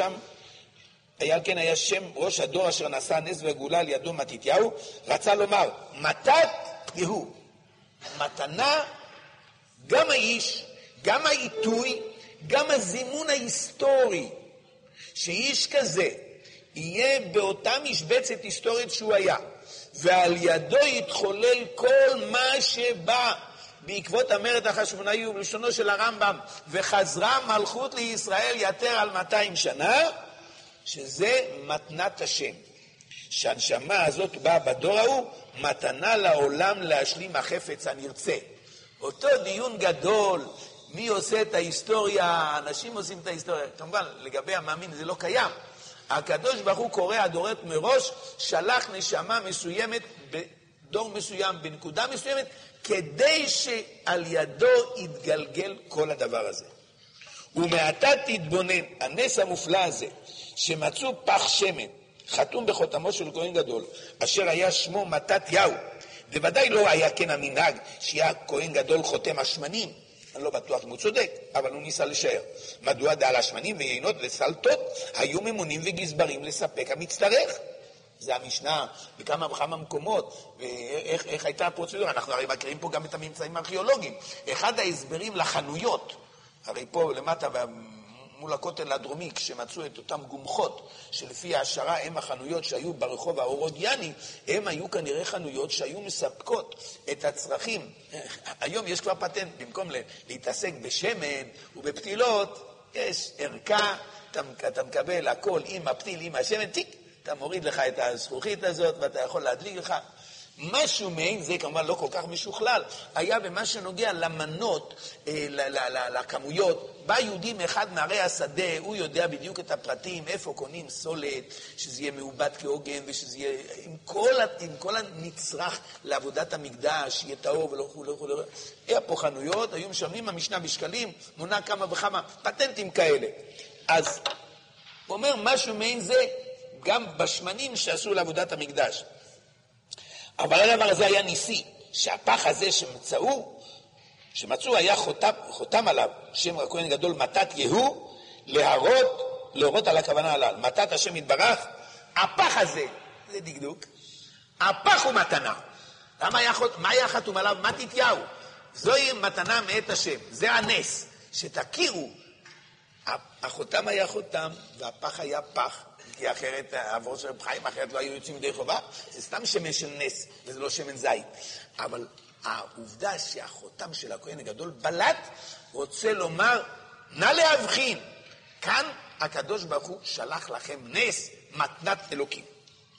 היה שם ראש הדור אשר נשא נס וגאולה על ידו מתתיהו, רצה לומר, מתת יהוא, מתנה, גם האיש, גם העיתוי, גם הזימון ההיסטורי, שאיש כזה יהיה באותה משבצת היסטורית שהוא היה, ועל ידו יתחולל כל מה שבא בעקבות המרד החשמונאי ובלשונו של הרמב"ם, וחזרה מלכות לישראל יתר על 200 שנה, שזה מתנת השם. שהנשמה הזאת באה בדור ההוא, מתנה לעולם להשלים החפץ הנרצה. אותו דיון גדול, מי עושה את ההיסטוריה, אנשים עושים את ההיסטוריה. כמובן, לגבי המאמין זה לא קיים. הקדוש ברוך הוא קורא הדורות מראש, שלח נשמה מסוימת בדור מסוים, בנקודה מסוימת, כדי שעל ידו יתגלגל כל הדבר הזה. ומעתה תתבונן, הנס המופלא הזה, שמצאו פח שמן, חתום בחותמו של כהן גדול, אשר היה שמו מתתיהו, בוודאי לא היה כן המנהג שהיה כהן גדול חותם השמנים, אני לא בטוח אם הוא צודק, אבל הוא ניסה לשער. מדוע דעל השמנים ויינות וסלטות היו ממונים וגזברים לספק המצטרך? זה המשנה בכמה וכמה מקומות, ואיך הייתה הפרוצדורה. אנחנו הרי מכירים פה גם את הממצאים הארכיאולוגיים. אחד ההסברים לחנויות, הרי פה למטה מול הכותל הדרומי, כשמצאו את אותם גומחות, שלפי ההשערה הם החנויות שהיו ברחוב האורודיאני, הם היו כנראה חנויות שהיו מספקות את הצרכים. היום יש כבר פטנט, במקום להתעסק בשמן ובפתילות, יש ערכה, אתה מקבל הכל עם הפתיל, עם השמן, טיק, אתה מוריד לך את הזכוכית הזאת ואתה יכול להדליק לך. משהו מעין זה כמובן לא כל כך משוכלל, היה במה שנוגע למנות, לכמויות. בא יהודי מאחד מערי השדה, הוא יודע בדיוק את הפרטים, איפה קונים סולת, שזה יהיה מעובד כהוגן, ושזה יהיה עם כל הנצרך לעבודת המקדש, יהיה טהור ולא. היה פה חנויות, היו משלמים המשנה בשקלים, מונה כמה וכמה פטנטים כאלה. אז הוא אומר משהו מעין זה, גם בשמנים שעשו לעבודת המקדש. אבל הדבר הזה היה ניסי, שהפח הזה שמצאו היה חותם עליו, שם הכהן גדול מתת יהו, להורות על הכוונה עליו. מתת השם יתברך, הפח הזה, זה דקדוק, הפח הוא מתנה. מה היה חתום עליו? מתתיהו. זוהי מתנה מאת השם, זה הנס, שתכירו. החותם היה חותם והפח היה פח. כי אחרת, עבור של רב חיים, אחרת לא היו יוצאים די חובה, זה סתם שמן של נס, וזה לא שמן זית. אבל העובדה שהחותם של הכהן הגדול בלט, רוצה לומר, נא להבחין, כאן הקדוש ברוך הוא שלח לכם נס, מתנת אלוקים.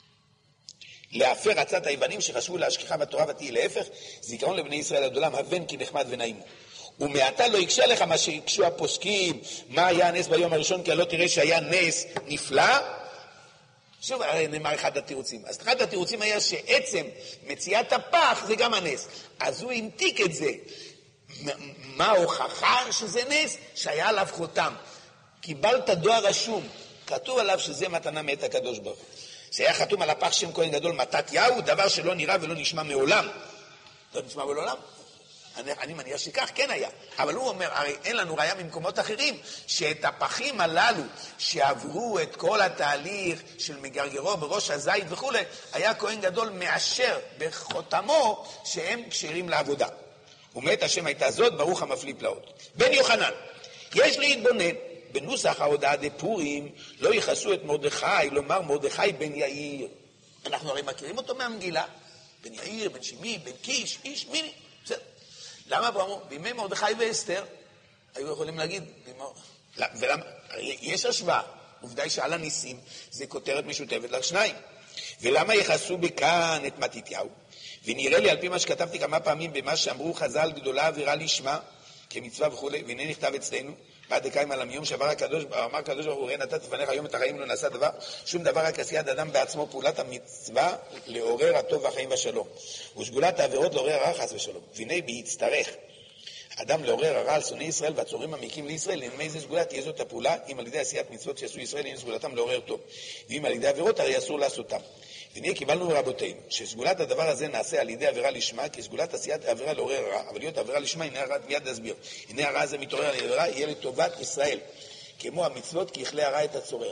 להפר עצת היוונים שחשבו להשכיחה בתורה ותהי להפך, זיכרון לבני ישראל עד עולם, הבן כי נחמד ונעימו. ומעתה לא יקשה לך מה שיקשו הפוסקים, מה היה הנס ביום הראשון, כי לא תראה שהיה נס נפלא. שוב, נאמר אחד התירוצים. אז אחד התירוצים היה שעצם מציאת הפח זה גם הנס. אז הוא המתיק את זה. מה ההוכחה שזה נס? שהיה עליו חותם. קיבלת דואר רשום, כתוב עליו שזה מתנה מאת הקדוש ברוך הוא. שהיה חתום על הפח שם כהן גדול מתתיהו, דבר שלא נראה ולא נשמע מעולם. לא נשמע מעולם? אני מניח שכך כן היה, אבל הוא אומר, הרי אין לנו ראיה ממקומות אחרים, שאת הפחים הללו שעברו את כל התהליך של מגרגרו בראש הזית וכו', היה כהן גדול מאשר בחותמו שהם כשרים לעבודה. ומת השם הייתה זאת, ברוך המפליא פלאות. בן יוחנן, יש להתבונן, בנוסח ההודעה דפורים, לא יכעסו את מרדכי, לומר מרדכי בן יאיר. אנחנו הרי מכירים אותו מהמגילה, בן יאיר, בן שמי, בן קיש, איש, מיני, בסדר. למה פה אמרו? בימי מרדכי ואסתר, היו יכולים להגיד, ולמה? יש השוואה, עובדה היא שעל הניסים, זה כותרת משותפת לשניים. ולמה יחסו בכאן את מתתיהו? ונראה לי על פי מה שכתבתי כמה פעמים במה שאמרו חז"ל גדולה אווירה לשמה, כמצווה וכו', והנה נכתב אצלנו, בעד דקאים על המיום שעבר הקדוש, אמר הקדוש ברוך הוא, ראה נתת לפניך היום את החיים, לא נעשה דבר, שום דבר רק עשיית אדם בעצמו, פעולת המצווה לעורר הטוב והחיים והשלום, ושגולת העבירות לעורר הרע חס ושלום. והנה בהצטרך אדם לעורר הרע על שונאי ישראל והצורים המקים לישראל, לנמי איזה סגולה תהיה זאת הפעולה, אם על ידי עשיית מצוות שעשו ישראל, הנה סגולתם לעורר טוב, ואם על ידי עבירות הרי אסור לעשותם. והנה קיבלנו מרבותינו, שסגולת הדבר הזה נעשה על ידי עבירה לשמה, כי סגולת עשיית העבירה לעורר הרע, אבל להיות עבירה לשמה, הנה הרע מיד להסביר. הנה הרע הזה מתעורר על העבירה, יהיה לטובת ישראל, כמו המצוות, כי יכלה הרע את הצורר.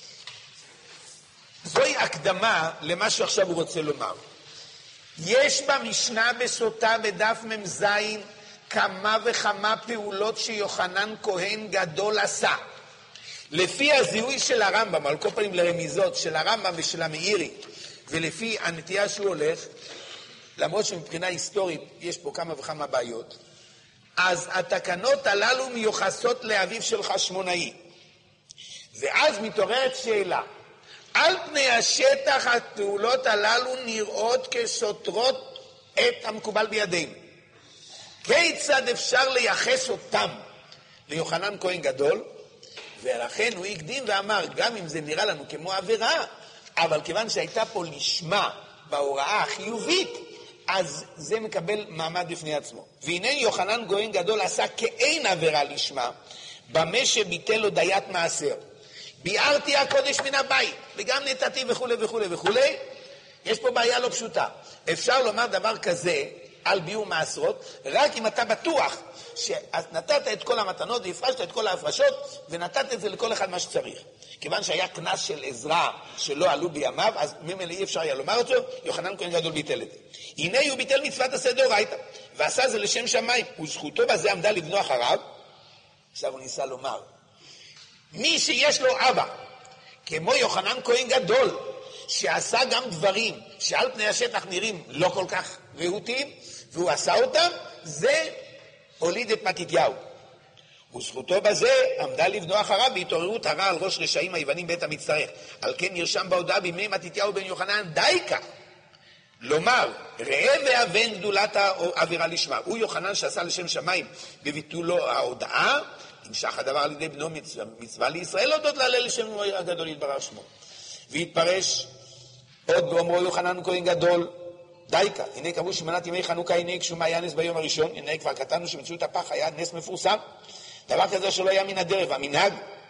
זוהי הקדמה למה שעכשיו הוא רוצה לומר. יש במשנה בסוטה בדף מ"ז כמה וכמה פעולות שיוחנן כהן גדול עשה. לפי הזיהוי של הרמב"ם, על כל פנים לרמיזות של הרמב"ם ושל המאירי, ולפי הנטייה שהוא הולך, למרות שמבחינה היסטורית יש פה כמה וכמה בעיות, אז התקנות הללו מיוחסות לאביו של חשמונאי. ואז מתעוררת שאלה, על פני השטח הפעולות הללו נראות כסותרות את המקובל בידינו. כיצד אפשר לייחס אותם ליוחנן כהן גדול? ולכן הוא הקדים ואמר, גם אם זה נראה לנו כמו עבירה, אבל כיוון שהייתה פה לשמה בהוראה החיובית, אז זה מקבל מעמד בפני עצמו. והנה יוחנן כהן גדול עשה כאין עבירה לשמה, במה שביטל לו דיית מעשר. ביארתי הקודש מן הבית, וגם נתתי וכו' וכו' וכו'. יש פה בעיה לא פשוטה. אפשר לומר דבר כזה על ביאור מעשרות, רק אם אתה בטוח שנתת את כל המתנות והפרשת את כל ההפרשות, ונתת את זה לכל אחד מה שצריך. כיוון שהיה כנס של עזרא שלא עלו בימיו, אז ממילא אי אפשר היה לומר אותו, יוחנן כהן גדול ביטל את זה. הנה הוא ביטל מצוות עשה דאורייתא, ועשה זה לשם שמיים, וזכותו בזה עמדה לבנו אחריו. עכשיו הוא ניסה לומר, מי שיש לו אבא, כמו יוחנן כהן גדול, שעשה גם דברים שעל פני השטח נראים לא כל כך רהוטים, והוא עשה אותם, זה הוליד את מתתיהו. וזכותו בזה עמדה לבנו אחריו בהתעוררות הרע על ראש רשעים היוונים בית המצטרך. על כן נרשם בהודעה בימי מתתיהו בן יוחנן דייקה. לומר, ראה והבן גדולת העבירה לשמה. הוא יוחנן שעשה לשם שמיים בביטולו ההודעה, נמשך הדבר על ידי בנו מצווה לישראל להודות להלל לשם הגדול יתברך שמו. והתפרש עוד באומרו יוחנן כהן גדול דייקה. הנה קבעו שמנת ימי חנוכה, הנה גשומה היה נס ביום הראשון, הנה כבר כתבנו שמציאות הפח היה נס מפורסם. דבר כזה שלא היה מן הדרך, והמנהג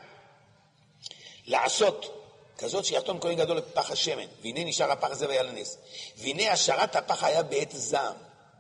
לעשות כזאת שיחתום כהן גדול לפח השמן, והנה נשאר הפח הזה והיה לנס. והנה השארת הפח היה בעת זעם.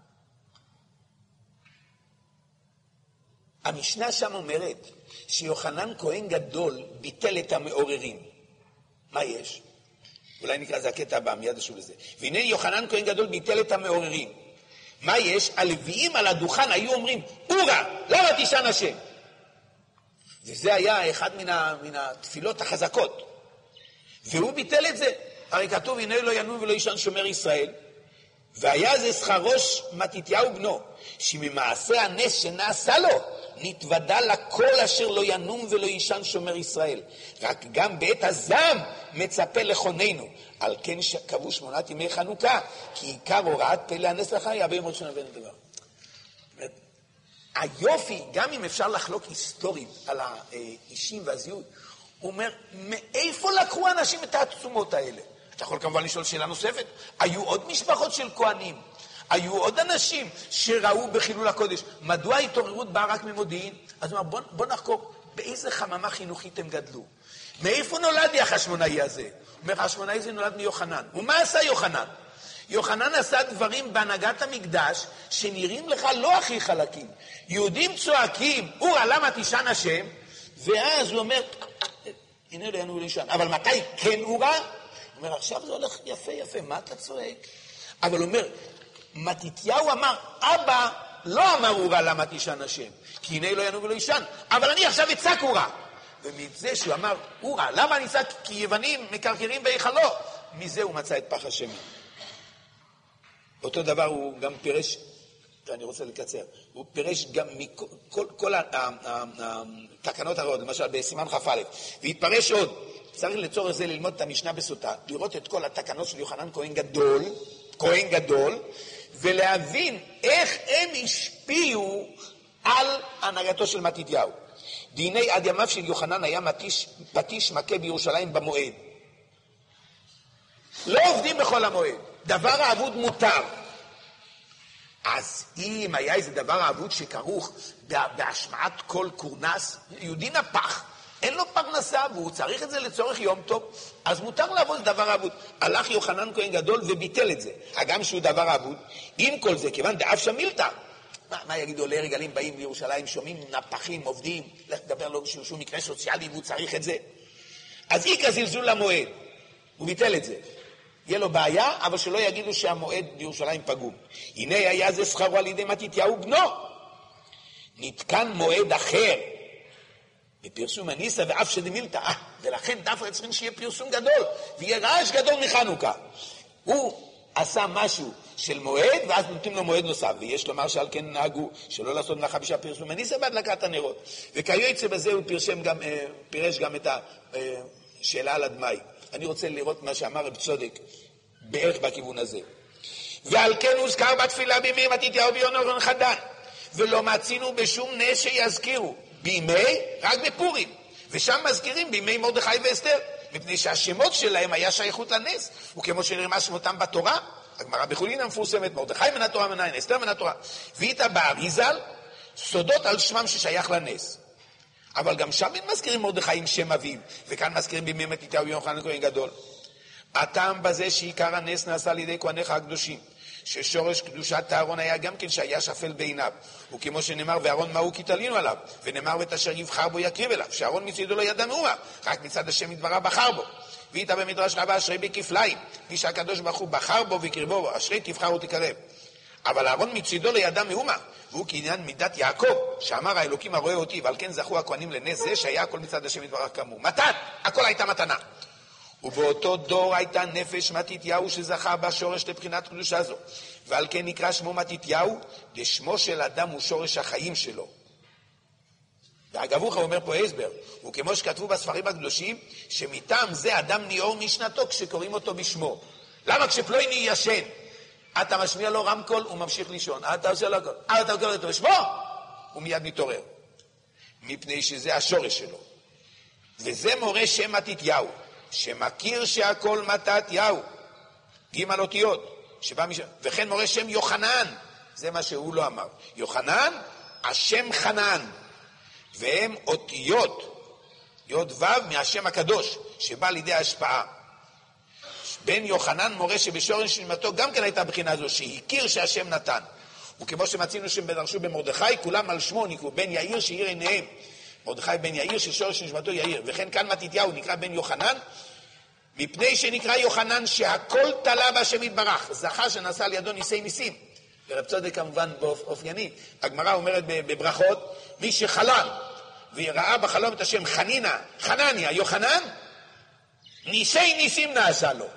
המשנה שם אומרת שיוחנן כהן גדול ביטל את המעוררים. מה יש? אולי נקרא זה הקטע הבא, מיד אשוב לזה. והנה יוחנן כהן גדול ביטל את המעוררים. מה יש? הלוויים על הדוכן היו אומרים, אורה, למה תישן השם? וזה היה אחד מן התפילות החזקות. והוא ביטל את זה. הרי כתוב, הנה לא ינום ולא ישן שומר ישראל. והיה זה שכרוש מתתיהו בנו, שממעשה הנס שנעשה לו, נתוודע לכל אשר לא ינום ולא ישן שומר ישראל. רק גם בעת הזעם מצפה לכוננו. על כן קבעו 8 ימי חנוכה, כי עיקר הוראת פלא הנס לחי, הרבה מאוד שנה בין הדבר. היופי, גם אם אפשר לחלוק היסטורית על האישים והזיהוי, הוא אומר, מאיפה לקחו אנשים את העצומות האלה? אתה יכול כמובן לשאול שאלה נוספת. היו עוד משפחות של כהנים? היו עוד אנשים שראו בחילול הקודש? מדוע ההתעוררות באה רק ממודיעין? אז הוא אומר, בוא נחקור, באיזה חממה חינוכית הם גדלו? מאיפה נולד החשמונאי הזה? הוא אומר, החשמונאי הזה נולד מיוחנן. ומה עשה יוחנן? יוחנן עשה דברים בהנהגת המקדש שנראים לך לא הכי חלקים. יהודים צועקים, אורה, למה תישן השם? ואז הוא אומר, הנה לא ינו לישן. אבל מתי כן אורה? הוא אומר, עכשיו זה הולך יפה יפה, מה אתה צועק? אבל הוא אומר, מתתיהו אמר, אבא לא אמר אורה למה תישן השם, כי הנה לא ינו ולא ישן, אבל אני עכשיו אצעק אורה. ומזה שהוא אמר, אורה, למה אני אצעק? כי יוונים מקרקרים בהיכלו. מזה הוא מצא את פח השמן. אותו דבר הוא גם פירש, אני רוצה לקצר, הוא פירש גם כל התקנות הרעות, למשל בסימן כ"א, והתפרש עוד, צריך לצורך זה ללמוד את המשנה בסוטה, לראות את כל התקנות של יוחנן כהן גדול, ולהבין איך הם השפיעו על הנהגתו של מתתיהו. דיני עד ימיו של יוחנן היה פטיש מכה בירושלים במועד. לא עובדים בכל המועד. דבר העבוד מותר. אז אם היה איזה דבר העבוד שכרוך בהשמעת כל קורנס, יהודי נפח, אין לו פרנסה והוא צריך את זה לצורך יום טוב, אז מותר לעבוד דבר העבוד. הלך יוחנן כהן גדול וביטל את זה, הגם שהוא דבר העבוד. עם כל זה, כיוון דאף שמילתא, מה יגידו, עולי רגלים באים לירושלים, שומעים נפחים, עובדים, לך לדבר לו שום מקרה סוציאלי והוא צריך את זה. אז איקא זלזול למועד, הוא ביטל את זה. יהיה לו בעיה, אבל שלא יגידו שהמועד בירושלים פגום. הנה היה זה שכרו על ידי מתתיהו בנו. נתקן מועד אחר, בפרסום הניסה ואף שדמילתא, ולכן דווקא צריכים שיהיה פרסום גדול, ויהיה רעש גדול מחנוכה. הוא עשה משהו של מועד, ואז נותנים לו מועד נוסף, ויש לומר שעל כן נהגו שלא לעשות מלאכה בשעה פרסום הניסה בהדלקת הנרות. וכיוצא בזה הוא פירש גם את השאלה על הדמאי. אני רוצה לראות מה שאמר רב צודק בערך בכיוון הזה. ועל כן הוזכר בתפילה בימי מתתיהו ויונתן חדן, ולא מצינו בשום נס שיזכירו בימי, רק בפורים, ושם מזכירים בימי מרדכי ואסתר, מפני שהשמות שלהם היה שייכות לנס, וכמו שנרמז שמותם בתורה, הגמרא בחולין המפורסמת, מרדכי מן התורה מנין, אסתר מן התורה, ואיתה באריזל סודות על שמם ששייך לנס. אבל גם שם מזכירים מרדכי עם שם אביו, וכאן מזכירים בימי מתתיהו ויוחנן כהן גדול. הטעם בזה שעיקר הנס נעשה על ידי כהניך הקדושים, ששורש קדושת הארון היה גם כן שהיה שפל בעיניו, וכמו שנאמר, וארון מהו כי תלינו עליו, ונאמר ואת אשר יבחר בו יקריב אליו, שארון מצדו לא ידע מאומה, רק מצד השם יתברך בחר בו. ואיתה במדרש רבה אשרי בכפליים, מי שהקדוש ברוך הוא בחר בו וקרבו בו, אשרי תבחר ותקרב. אבל הארון מצדו לא ידע מאומה, והוא כעניין מידת יעקב, שאמר האלוקים הרואה אותי, ועל כן זכו הכהנים לנס זה שהיה הכל מצד השם יתברך כאמור. מתן, הכל הייתה מתנה. ובאותו דור הייתה נפש מתתיהו שזכה בשורש לבחינת קדושה זו, ועל כן נקרא שמו מתתיהו, לשמו של אדם הוא שורש החיים שלו. ואגב הוא אומר פה הסבר, וכמו שכתבו בספרים הקדושים, שמטעם זה אדם ניעור משנתו כשקוראים אותו בשמו. למה כשפלויני ישן, אתה משמיע לו רמקול, הוא ממשיך לישון. אתה עושה לו הכל. אתה קורא אותו בשמו, הוא מיד מתעורר. מפני שזה השורש שלו. וזה מורה שם מתתיהו, שמכיר שהכל מתתיהו. ג' אותיות, שבא משם. וכן מורה שם יוחנן, זה מה שהוא לא אמר. יוחנן, השם חנן. והם אותיות, יוד ו' מהשם הקדוש, שבא לידי ההשפעה. בן יוחנן מורה שבשורש נשמתו גם כן הייתה בחינה הזו, שהכיר שהשם נתן. וכמו שמצינו שדרשו במרדכי, כולם על שמו נקראו, בן יאיר שאיר עיניהם. מרדכי בן יאיר ששורש נשמתו יאיר. וכן כאן מתתיהו נקרא בן יוחנן, מפני שנקרא יוחנן שהכל תלה בהשם יתברך, זכה שנעשה על ידו ניסי ניסים. ורב צודק כמובן באופייני. הגמרא אומרת בברכות, מי שחלם וראה בחלום את השם חנניה, יוחנן, ניסי ניסים נעשה לו.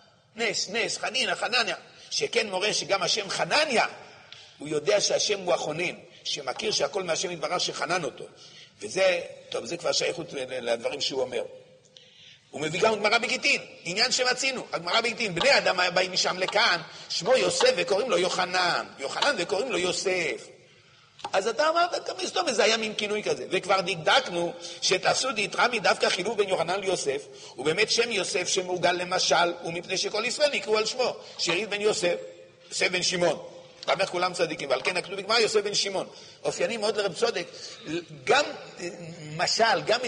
נס, חנניה. שכן מורה שגם השם חנניה, הוא יודע שהשם הוא החונן, שמכיר שהכל מהשם יתברך שחנן אותו. וזה, טוב, זה כבר שייכות לדברים שהוא אומר. הוא מביא גם גמרא בגיטין, עניין שמצינו, הגמרא בגיטין, בני אדם באים משם לכאן, שמו יוסף וקוראים לו יוחנן וקוראים לו יוסף. אז אתה אמרת, מסתום, וזה היה מין כינוי כזה. וכבר דקדקנו שתפסו דתרמי דווקא חילוב בין יוחנן ליוסף, ובאמת שם יוסף שמעוגל למשל, ומפני שכל ישראל נקראו על שמו, שירית בן יוסף בן שמעון. גם איך כולם צדיקים, ועל כן הכתוב בגמרא יוסף בן שמעון. אופייני מאוד לרב צודק, גם משל, גם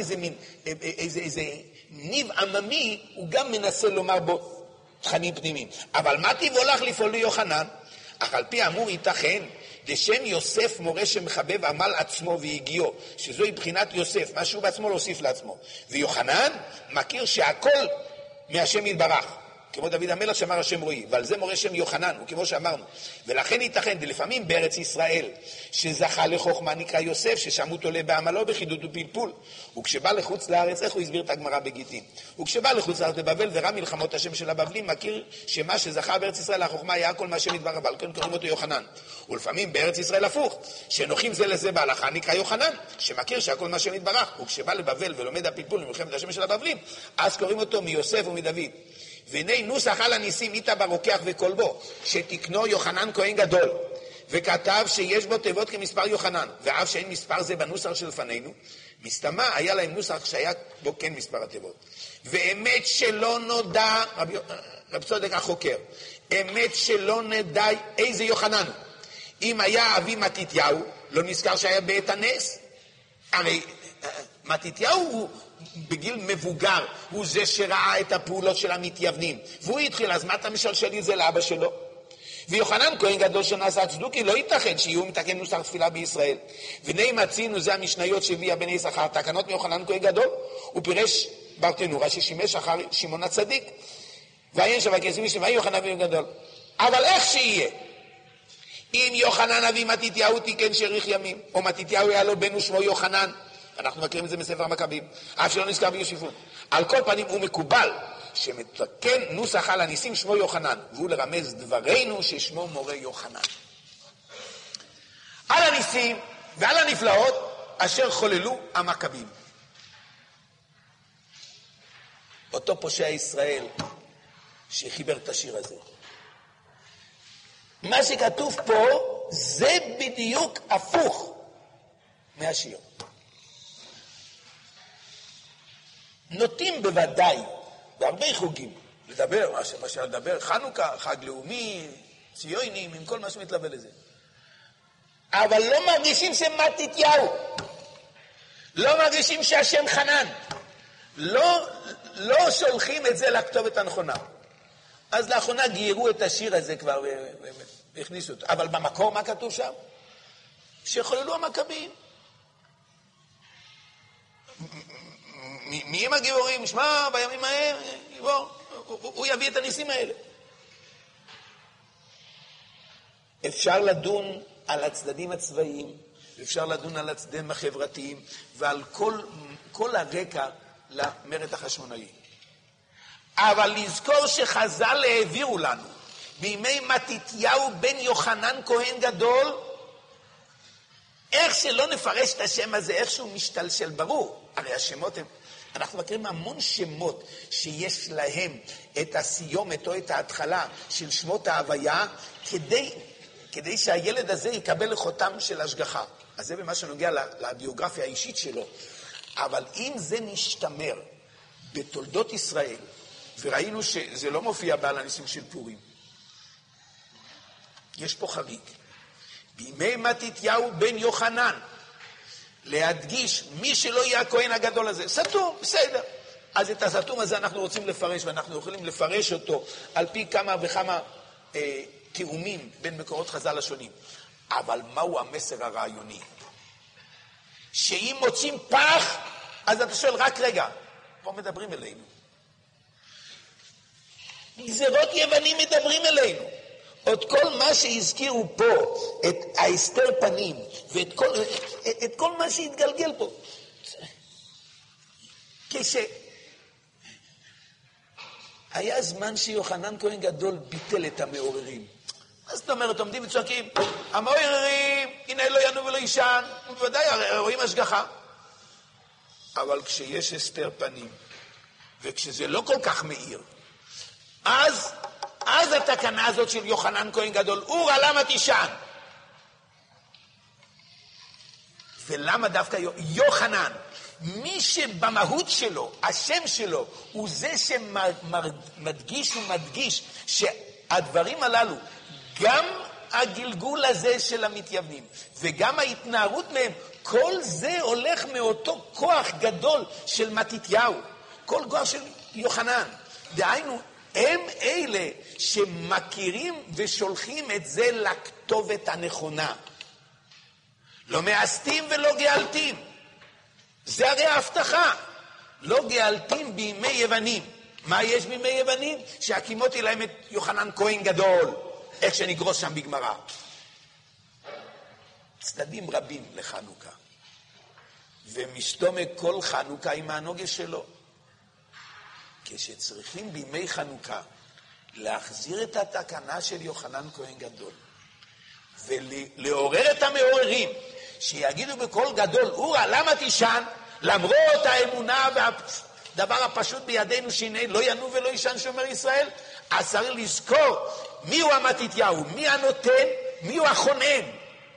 איזה ניב עממי, הוא גם מנסה לומר בו תכנים פנימיים. אבל מה טיבו לך לפעול ליוחנן? אך על פי אמור ייתכן, דשם יוסף מורה שמחבב עמל עצמו והגיעו, שזוהי בחינת יוסף, מה שהוא בעצמו להוסיף לעצמו. ויוחנן מכיר שהכל מהשם יתברך. כמו דוד המלך שאמר השם רואי, ועל זה מורה שם יוחנן, וכמו שאמרנו. ולכן ייתכן, לפעמים בארץ ישראל, שזכה לחוכמה נקרא יוסף, ששם הוא תולה בעמלו בחידוד ופלפול. וכשבא לחוץ לארץ, איך הוא הסביר את הגמרא בגיטין? וכשבא לחוץ לארץ לבבל וראה מלחמות השם של הבבלים, מכיר שמה שזכה בארץ ישראל החוכמה היה הכל מהשם יתברך, ועל כן קוראים אותו יוחנן. ולפעמים בארץ ישראל הפוך, שנוחים זה לזה בהלכה נקרא יוחנן, שמכיר שהכל מהשם יתברך. וכשבא לבבל ולומד הפלפול ומלחמת השם של הבבלים, אז קוראים אותו מיוסף ומדוד. והנה נוסח על הניסים איתה ברוקח וכלבו, שתקנו יוחנן כהן גדול, וכתב שיש בו תיבות כמספר יוחנן, ואף שאין מספר זה בנוסח שלפנינו, מסתמה היה להם נוסח שהיה בו כן מספר התיבות. ואמת שלא נודע, רב צודק החוקר, אמת שלא נדע איזה יוחנן הוא. אם היה אבי מתתיהו, לא נזכר שהיה בעת הנס. הרי מתתיהו הוא בגיל מבוגר, הוא זה שראה את הפעולות של המתייוונים, והוא התחיל, אז מה אתה משלשל את זה לאבא שלו? ויוחנן כהן גדול שנעשה צדוקי, לא ייתכן שיהיו מתקן נוסח תפילה בישראל. והנה מצינו, זה המשניות שהביאה בני יששכר, תקנות מיוחנן כהן גדול, הוא פירש ברטנורה ששימש אחר שמעון הצדיק, ועיין שווה כסף משווה יוחנן כהן גדול. אבל איך שיהיה, אם יוחנן אבי מתתיהו תיקן שאריך ימים, או מתתיהו היה לו בן ושמו יוחנן, אנחנו מכירים את זה מספר המכבים, אף שלא נזכר ביוסיפות. על כל פנים הוא מקובל שמתקן נוסח על הניסים שמו יוחנן, והוא לרמז דברינו ששמו מורה יוחנן. על הניסים ועל הנפלאות אשר חוללו המכבים. אותו פושע ישראל שחיבר את השיר הזה. מה שכתוב פה זה בדיוק הפוך מהשיר. נוטים בוודאי, בהרבה חוגים, לדבר, מה שלדבר, חנוכה, חג לאומי, ציונים, עם כל מה שמתלווה לזה. אבל לא מרגישים שמתתיהו, לא מרגישים שהשם חנן, לא שולחים את זה לכתובת הנכונה. אז לאחרונה גיירו את השיר הזה כבר והכניסו אותו. אבל במקור מה כתוב שם? שחוללו המכבים. מי הם הגיבורים? שמע, בימים ההם, גיבור, הוא יביא את הניסים האלה. אפשר לדון על הצדדים הצבאיים, אפשר לדון על הצדדים החברתיים, ועל כל הרקע למרד החשמונאי. אבל לזכור שחז"ל העבירו לנו, בימי מתתיהו בן יוחנן כהן גדול, איך שלא נפרש את השם הזה, איך שהוא משתלשל, ברור. הרי השמות הם, אנחנו מכירים המון שמות שיש להם את הסיומת או את ההתחלה של שמות ההוויה, כדי שהילד הזה יקבל לחותם של השגחה. אז זה במה שנוגע לביוגרפיה האישית שלו. אבל אם זה נשתמר בתולדות ישראל, וראינו שזה לא מופיע בעל הניסים של פורים, יש פה חריג. בימי מתתיהו בן יוחנן, להדגיש מי שלא יהיה הכהן הגדול הזה. סתום, בסדר. אז את הסתום הזה אנחנו רוצים לפרש, ואנחנו יכולים לפרש אותו על פי כמה וכמה תאומים בין מקורות חז"ל השונים. אבל מהו המסר הרעיוני? שאם מוצאים פח, אז אתה שואל, רק רגע, פה מדברים אלינו. גזירות יוונים מדברים אלינו. עוד כל מה שהזכירו פה, את ההסתר פנים, ואת כל מה שהתגלגל פה. היה זמן שיוחנן כהן גדול ביטל את המעוררים. אז זאת אומרת, עומדים וצועקים, המעוררים, הנה לא ינום ולא ישן, בוודאי רואים השגחה. אבל כשיש הסתר פנים, וכשזה לא כל כך מאיר, אז התקנה הזאת של יוחנן כהן גדול, אורה למה תישן? ולמה דווקא יוחנן? מי שבמהות שלו, השם שלו, הוא זה שמדגיש ומדגיש שהדברים הללו, גם הגלגול הזה של המתייוונים, וגם ההתנערות מהם, כל זה הולך מאותו כוח גדול של מתתיהו, כל כוח של יוחנן. דהיינו, הם אלה שמכירים ושולחים את זה לכתובת הנכונה. לא מאסתים ולא גאלתים. זה הרי ההבטחה. לא גאלתים בימי יוונים. מה יש בימי יוונים? שהקימותי להם את יוחנן כהן גדול. איך שנגרוס שם בגמרא. צדדים רבים לחנוכה. ומסתומק כל חנוכה עם הנוגה שלו. כשצריכים בימי חנוכה להחזיר את התקנה של יוחנן כהן גדול ולעורר את המעוררים שיגידו בקול גדול, אורה למה תישן? למרות האמונה והדבר הפשוט בידינו שהנה לא ינום ולא ישן שומר ישראל, אז צריך לזכור מי הוא המתתיהו, מי הנותן, מי הוא החונן.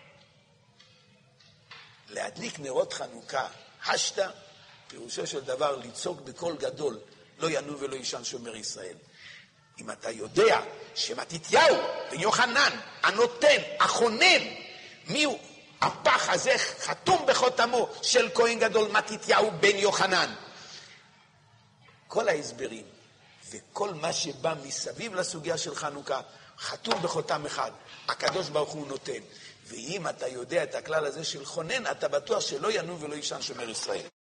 להדליק נרות חנוכה, השתה, פירושו של דבר לצעוק בקול גדול, לא ינום ולא ישן שומר ישראל. אם אתה יודע שמתתיהו בן יוחנן, הנותן, החונן, מי הוא? הפח הזה חתום בחותמו של כהן גדול מתתיהו בן יוחנן. כל ההסברים וכל מה שבא מסביב לסוגיה של חנוכה חתום בחותם אחד. הקדוש ברוך הוא נותן. ואם אתה יודע את הכלל הזה של חונן, אתה בטוח שלא ינום ולא ישן שומר ישראל.